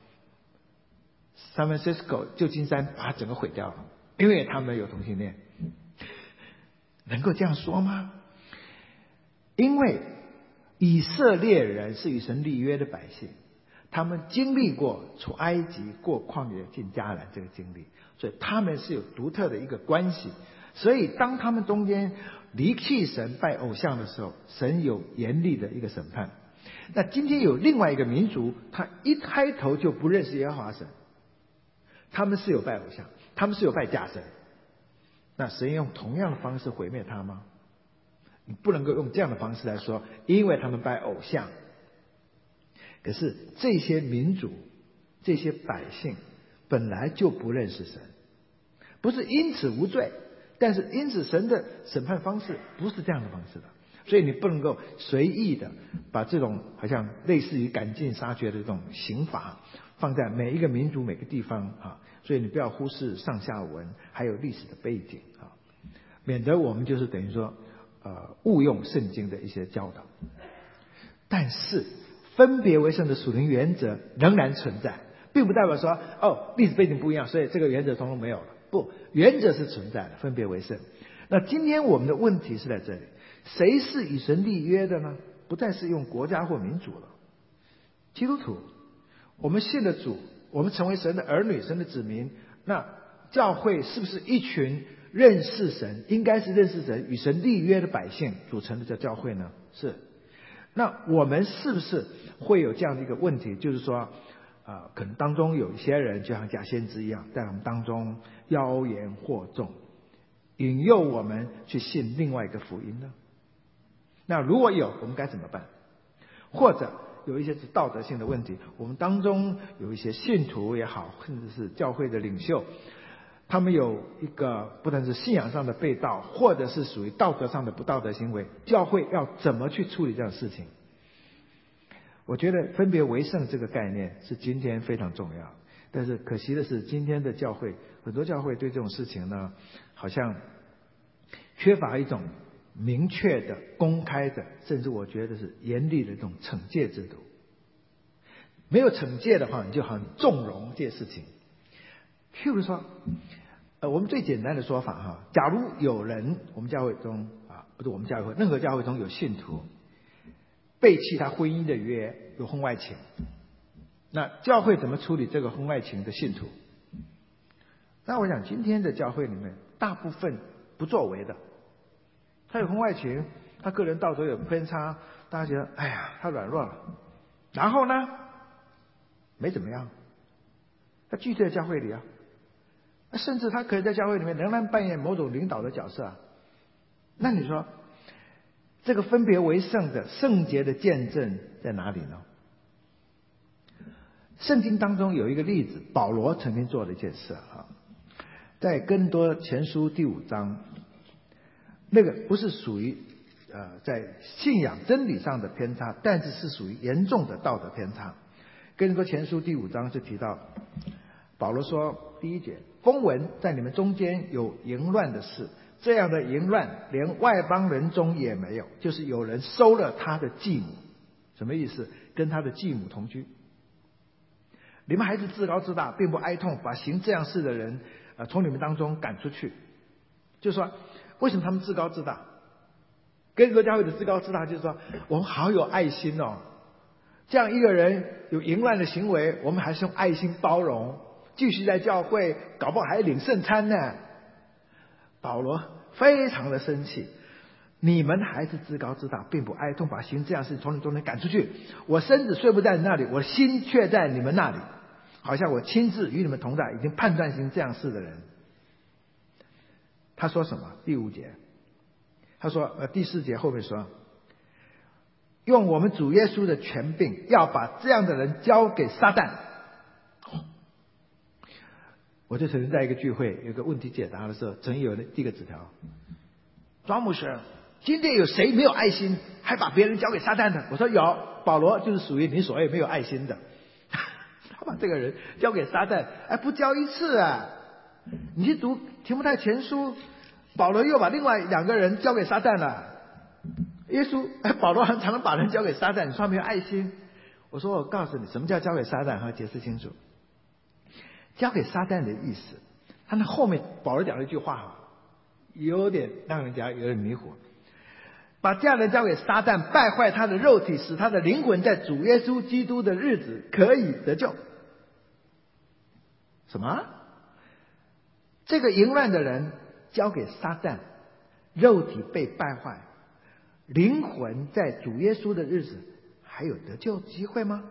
San Francisco 旧金山把它整个毁掉了，因为他们有同性恋。能够这样说吗？因为以色列人是与神立约的百姓，他们经历过出埃及、过旷野、进迦南这个经历，所以他们是有独特的一个关系。所以当他们中间离弃神、拜偶像的时候，神有严厉的一个审判。那今天有另外一个民族，他一开头就不认识耶和华神，他们是有拜偶像，他们是有拜假神，那神用同样的方式毁灭他吗？你不能够用这样的方式来说，因为他们拜偶像。可是这些民族、这些百姓本来就不认识神，不是因此无罪，但是因此神的审判方式不是这样的方式的，所以你不能够随意的把这种好像类似于赶尽杀绝的这种刑罚放在每一个民族、每个地方啊。所以你不要忽视上下文还有历史的背景啊，免得我们就是等于说呃误用圣经的一些教导。但是分别为圣的属灵原则仍然存在，并不代表说哦历史背景不一样，所以这个原则统统没有了。不，原则是存在的，分别为圣。那今天我们的问题是在这里，谁是与神立约的呢？不再是用国家或民族了。基督徒，我们信了主，我们成为神的儿女、神的子民，那教会是不是一群认识神，应该是认识神、与神立约的百姓组成的叫教会呢？是。那我们是不是会有这样的一个问题，就是说呃，可能当中有一些人就像假先知一样，在我们当中妖言惑众，引诱我们去信另外一个福音呢？那如果有，我们该怎么办？或者有一些是道德性的问题，我们当中有一些信徒也好，甚至是教会的领袖，他们有一个不但是信仰上的背道，或者是属于道德上的不道德行为，教会要怎么去处理这样的事情？我觉得分别为圣这个概念是今天非常重要，但是可惜的是，今天的教会很多教会对这种事情呢，好像缺乏一种明确的、公开的，甚至我觉得是严厉的这种惩戒制度。没有惩戒的话，你就很纵容这些事情。譬如说，呃，我们最简单的说法哈，假如有人，我们教会中啊，不是我们教会，任何教会中有信徒背弃他婚姻的约，有婚外情，那教会怎么处理这个婚外情的信徒？那我想今天的教会里面，大部分不作为的，他有婚外情，他个人道德有偏差，大家觉得哎呀他软弱了，然后呢没怎么样，他继续在教会里啊，甚至他可以在教会里面仍然扮演某种领导的角色啊。那你说这个分别为圣的圣洁的见证在哪里呢？ 圣经当中有一个例子，保罗曾经做了一件事啊，在哥林多前书第五章，那个不是属于呃在信仰真理上的偏差，但是是属于严重的道德偏差。哥林多前书第五章就提到，保罗说第一节，风闻在你们中间有淫乱的事，这样的淫乱连外邦人中也没有，就是有人收了他的继母。什么意思？跟他的继母同居。你们孩子自高自大，并不哀痛把行这样事的人呃从你们当中赶出去。就是说，为什么他们自高自大？哥林多教会的自高自大就是说，我们好有爱心哦，这样一个人有淫乱的行为，我们还是用爱心包容，继续在教会，搞不好还领圣餐呢。保罗非常的生气，你们孩子自高自大，并不哀痛把行这样事从你们中间赶出去。我身子虽不在你那里，我心却在你们那里，好像我亲自与你们同在，已经判断行这样事的人。他说什么？第五节，他说呃第四节后面说，用我们主耶稣的权柄，要把这样的人交给撒旦。我就曾经在一个聚会有个问题解答的时候，曾有人递个纸条，庄牧师，今天有谁没有爱心，还把别人交给撒旦的？我说有，保罗就是属于你所谓没有爱心的。他把这个人交给撒旦，哎，不交一次啊！你去读提摩太前书，保罗又把另外两个人交给撒旦了。耶稣，哎，保罗常常把人交给撒旦，你说没有爱心？我说我告诉你，什么叫交给撒旦？和解释清楚。交给撒旦的意思，他那后面保罗讲了一句话，有点让人家有点迷糊。把这样的人交给撒旦，败坏他的肉体，使他的灵魂在主耶稣基督的日子可以得救。什么？这个淫乱的人交给撒旦，肉体被败坏，灵魂在主耶稣的日子还有得救机会吗？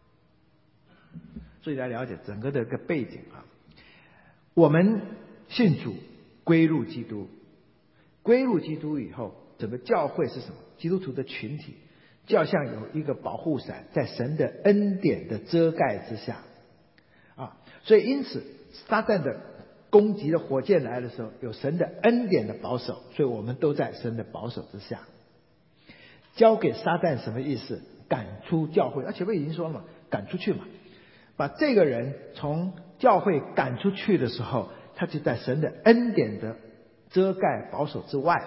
所以来了解整个的一个背景啊，我们信主归入基督，归入基督以后，整个教会是什么？基督徒的群体，就好像有一个保护伞，在神的恩典的遮盖之下啊。所以因此，撒旦的攻击的火箭来的时候，有神的恩典的保守，所以我们都在神的保守之下。交给撒旦什么意思？赶出教会，而前面已经说了嘛，赶出去嘛。把这个人从教会赶出去的时候，他就在神的恩典的遮盖保守之外。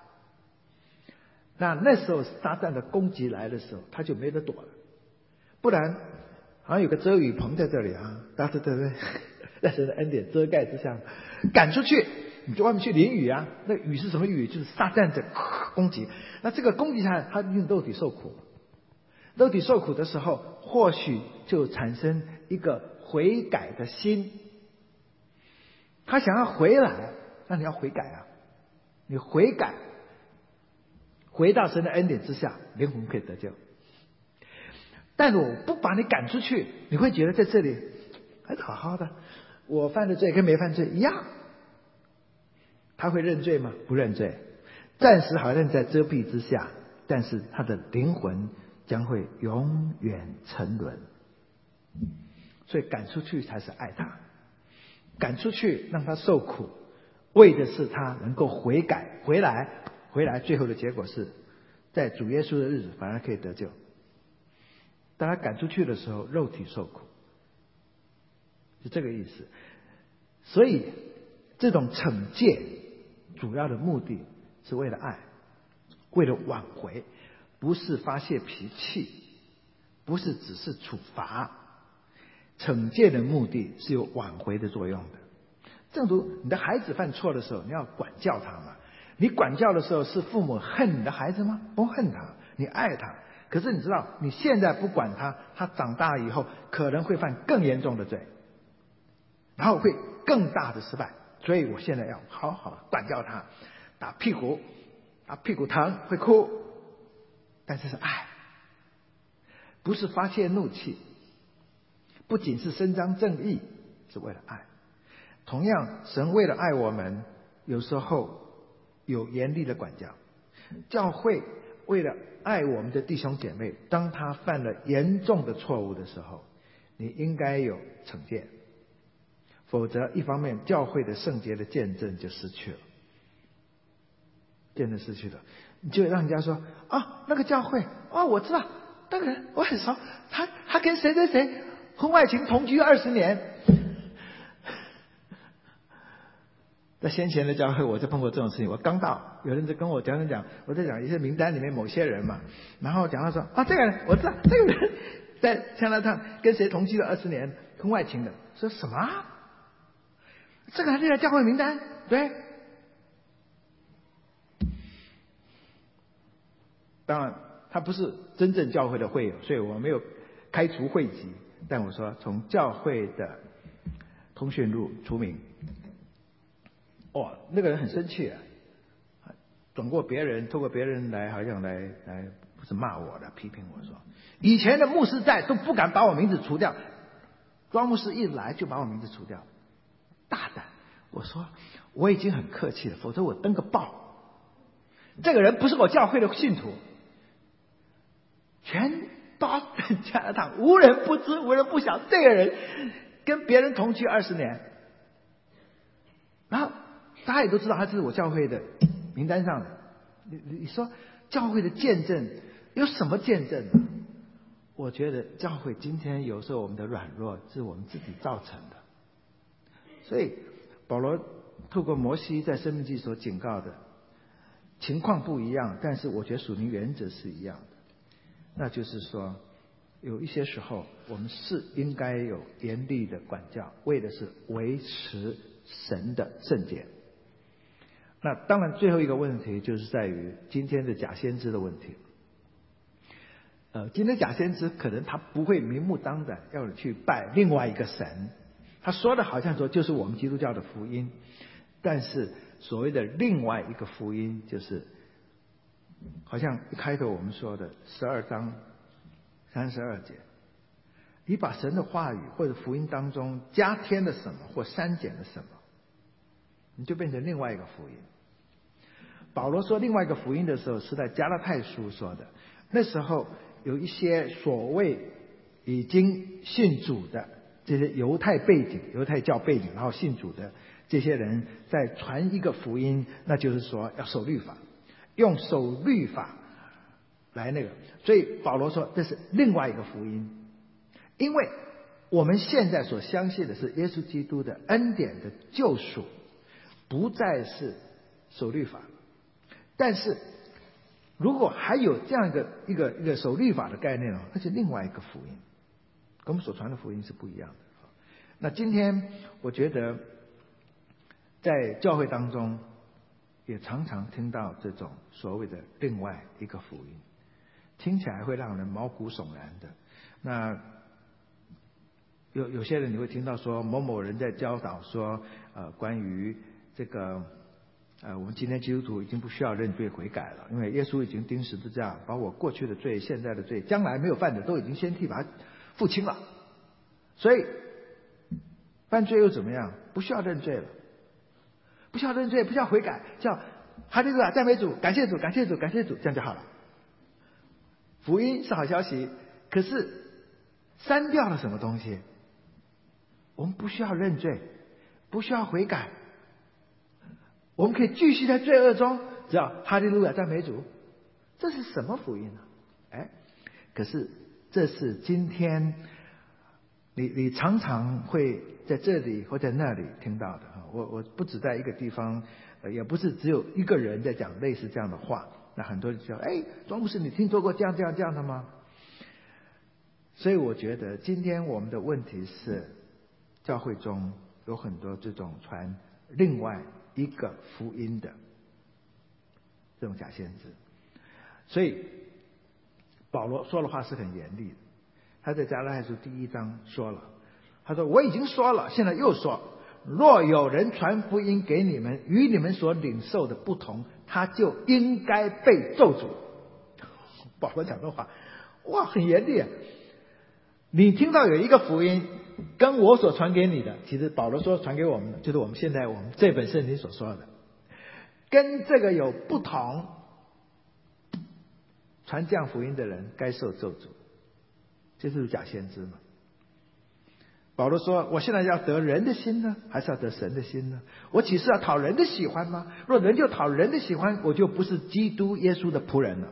那那时候撒旦的攻击来的时候，他就没得躲了。不然好像有个遮雨棚在这里啊，大家对不对？在神的恩典遮盖之下赶出去，你就外面去淋雨啊。那雨是什么雨？就是撒旦的攻击。那这个攻击下，他用肉体受苦。肉体受苦的时候，或许就产生一个悔改的心。他想要回来，那你要悔改啊！你悔改，回到神的恩典之下，灵魂可以得救。但是我不把你赶出去，你会觉得在这里还是好好的，我犯的罪跟没犯罪一样。他会认罪吗？不认罪，暂时好像在遮蔽之下，但是他的灵魂将会永远沉沦。所以赶出去才是爱他，赶出去让他受苦，为的是他能够悔改回来，回来最后的结果是在主耶稣的日子反而可以得救。当他赶出去的时候，肉体受苦，是这个意思。所以这种惩戒主要的目的是为了爱，为了挽回，不是发泄脾气，不是只是处罚。惩戒的目的是有挽回的作用的。正如你的孩子犯错的时候，你要管教他嘛。你管教的时候，是父母恨你的孩子吗？不恨他，你爱他。可是你知道，你现在不管他，他长大以后可能会犯更严重的罪，然后会更大的失败。所以我现在要好好管教他，打屁股，打屁股疼会哭，但是是爱，不是发泄怒气，不仅是伸张正义，是为了爱。同样，神为了爱我们，有时候有严厉的管教。教会为了爱我们的弟兄姐妹，当他犯了严重的错误的时候， 你应该有惩戒，否则一方面教会的圣洁的见证就失去了，见证失去了，你就让人家说啊，那个教会啊，我知道那个人我很熟，他他跟谁谁谁婚外情同居二十年。在先前的教会，我就碰过这种事情。我刚到，有人就跟我讲讲讲，我在讲一些名单里面某些人嘛，然后讲到说啊，这个人我知道，这个人在加拿大跟谁同居了二十年，婚外情的。说什么？这个还是在教会名单？对。当然，他不是真正教会的会友，所以我没有开除会籍。但我说从教会的通讯录除名。哇，那个人很生气啊，转过别人，透过别人来，好像来来不是骂我的，批评我说，以前的牧师在都不敢把我名字除掉，庄牧师一来就把我名字除掉，大胆！我说我已经很客气了，否则我登个报，这个人不是我教会的信徒，全巴顿加拿大无人不知无人不晓，这个人跟别人同居二十年，然后大家也都知道他是我教会的名单上的。你你说教会的见证有什么见证呢？我觉得教会今天有时候我们的软弱是我们自己造成的。所以保罗透过摩西在申命记所警告的情况不一样，但是我觉得属灵原则是一样的。那就是说有一些时候我们是应该有严厉的管教，为的是维持神的圣洁。那当然最后一个问题就是在于今天的假先知的问题。呃，今天假先知可能他不会明目张胆要去拜另外一个神，他说的好像说就是我们基督教的福音，但是所谓的另外一个福音就是好像一开头我们说的十二章三十二节，你把神的话语或者福音当中加添了什么或删减了什么，你就变成另外一个福音。保罗说另外一个福音的时候是在加拉太书说的，那时候有一些所谓已经信主的这些犹太背景犹太教背景然后信主的这些人在传一个福音，那就是说要守律法，用守律法来那个，所以保罗说这是另外一个福音。因为我们现在所相信的是耶稣基督的恩典的救赎，不再是守律法。但是如果还有这样一个一个一个守律法的概念哦，那是另外一个福音，跟我们所传的福音是不一样的。那今天我觉得在教会当中也常常听到这种所谓的另外一个福音，听起来会让人毛骨悚然的。那有有些人你会听到说某某人在教导说呃关于这个呃，我们今天基督徒已经不需要认罪悔改了，因为耶稣已经钉十字架，把我过去的罪、现在的罪、将来没有犯的都已经先替把它付清了，所以犯罪又怎么样？不需要认罪了，不需要认罪，不需要悔改，叫哈利路亚赞美主，感谢主，感谢主，感谢主，这样就好了。福音是好消息，可是删掉了什么东西？我们不需要认罪，不需要悔改。我们可以继续在罪恶中，只要哈利路亚赞美主，这是什么福音呢？哎，可是这是今天你你常常会在这里或在那里听到的。我我不只在一个地方，也不是只有一个人在讲类似这样的话。那很多人说，哎，庄牧师，你听说过这样这样这样的吗？所以我觉得今天我们的问题是，教会中有很多这种传另外一个福音的这种假先知，所以保罗说的话是很严厉的。他在加拉太书第一章说了，他说我已经说了，现在又说，若有人传福音给你们与你们所领受的不同，他就应该被咒诅。保罗讲的话哇很严厉啊。你听到有一个福音跟我所传给你的，其实保罗说传给我们的就是我们现在我们这本圣经所说的，跟这个有不同，传这样福音的人该受咒诅，这就是假先知嘛。 保罗说，我现在要得人的心呢，还是要得神的心呢？我岂是要讨人的喜欢吗？若人就讨人的喜欢，我就不是基督耶稣的仆人了。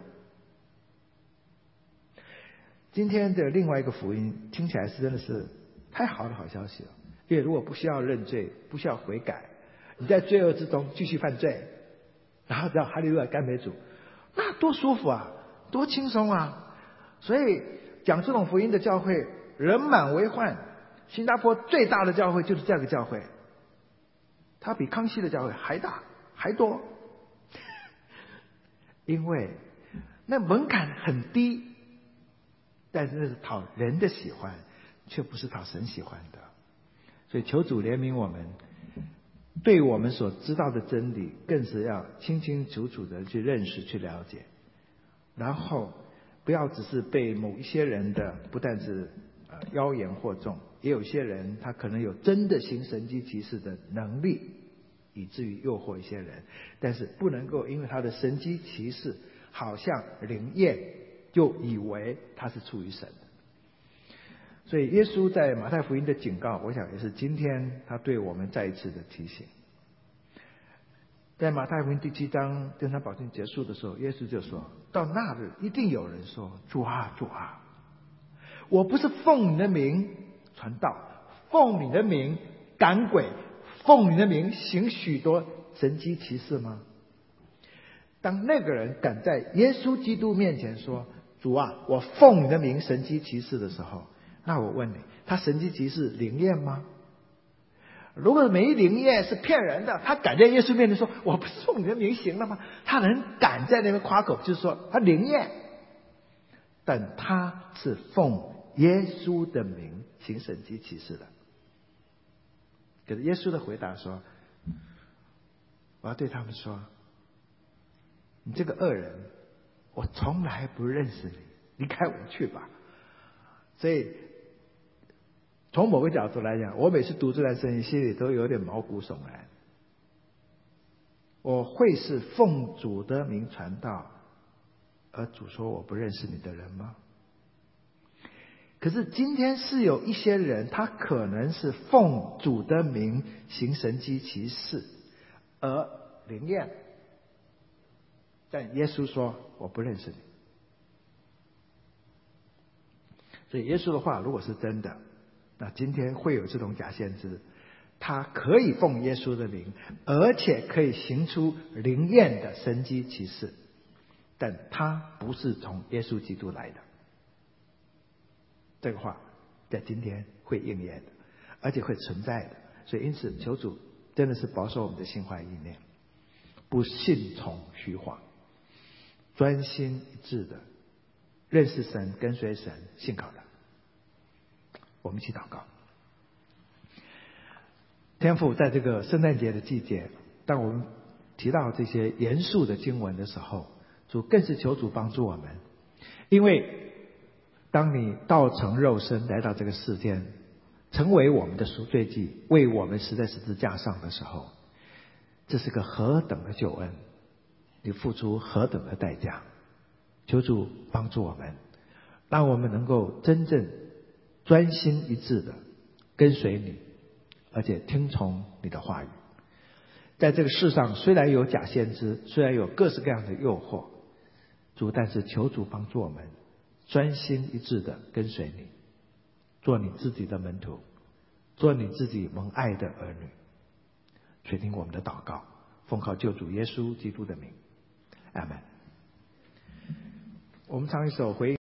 今天的另外一个福音听起来是真的是太好的好消息了，因为如果不需要认罪，不需要悔改，你在罪恶之中继续犯罪，然后只要哈利路亚甘美主，那多舒服啊，多轻松啊！所以讲这种福音的教会人满为患。新加坡最大的教会就是这个教会，它比康熙的教会还大还多，因为那门槛很低，但是那是讨人的喜欢，却不是讨神喜欢的。所以求主怜悯我们，对我们所知道的真理更是要清清楚楚的去认识去了解，然后不要只是被某一些人的不但是呃妖言惑众，也有些人他可能有真的行神迹奇事的能力，以至于诱惑一些人，但是不能够因为他的神迹奇事好像灵验，就以为他是出于神的。所以耶稣在马太福音的警告，我想也是今天他对我们再一次的提醒。在马太福音第七章登山宝训结束的时候，耶稣就说，到那日一定有人说，主啊主啊，我不是奉你的名传道，奉你的名赶鬼，奉你的名行许多神迹奇事吗？当那个人敢在耶稣基督面前说，主啊，我奉你的名神迹奇事的时候，那我问你，他神迹奇事灵验吗？如果没灵验是骗人的，他敢在耶稣面前说，我不是奉你的名行了吗？他能敢在那边夸口，就是说他灵验，但他是奉耶稣的名行神迹奇事的。可是耶稣的回答说，我要对他们说，你这个恶人，我从来不认识你，离开我去吧。所以从某个角度来讲，我每次读这段圣经心里都有点毛骨悚然。我会是奉主的名传道，而主说我不认识你的人吗？可是今天是有一些人，他可能是奉主的名行神迹奇事而灵验，但耶稣说我不认识你。所以耶稣的话如果是真的，那今天会有这种假先知，他可以奉耶稣的名，而且可以行出灵验的神迹奇事，但他不是从耶稣基督来的。这个话在今天会应验的，而且会存在的。所以因此求主真的是保守我们的心怀意念，不信从虚谎，专心一致的认识神，跟随神，信靠他。我们一起祷告。天父，在这个圣诞节的季节，当我们提到这些严肃的经文的时候，主更是求主帮助我们，因为当你道成肉身来到这个世间，成为我们的赎罪祭，为我们死在十字架上的时候，这是个何等的救恩，你付出何等的代价。求主帮助我们，让我们能够真正专心一致的跟随你，而且听从你的话语。在这个世上虽然有假先知，虽然有各式各样的诱惑，主，但是求主帮助我们专心一致的跟随你，做你自己的门徒，做你自己蒙爱的儿女。垂听我们的祷告，奉靠救主耶稣基督的名，阿们。我们唱一首回应。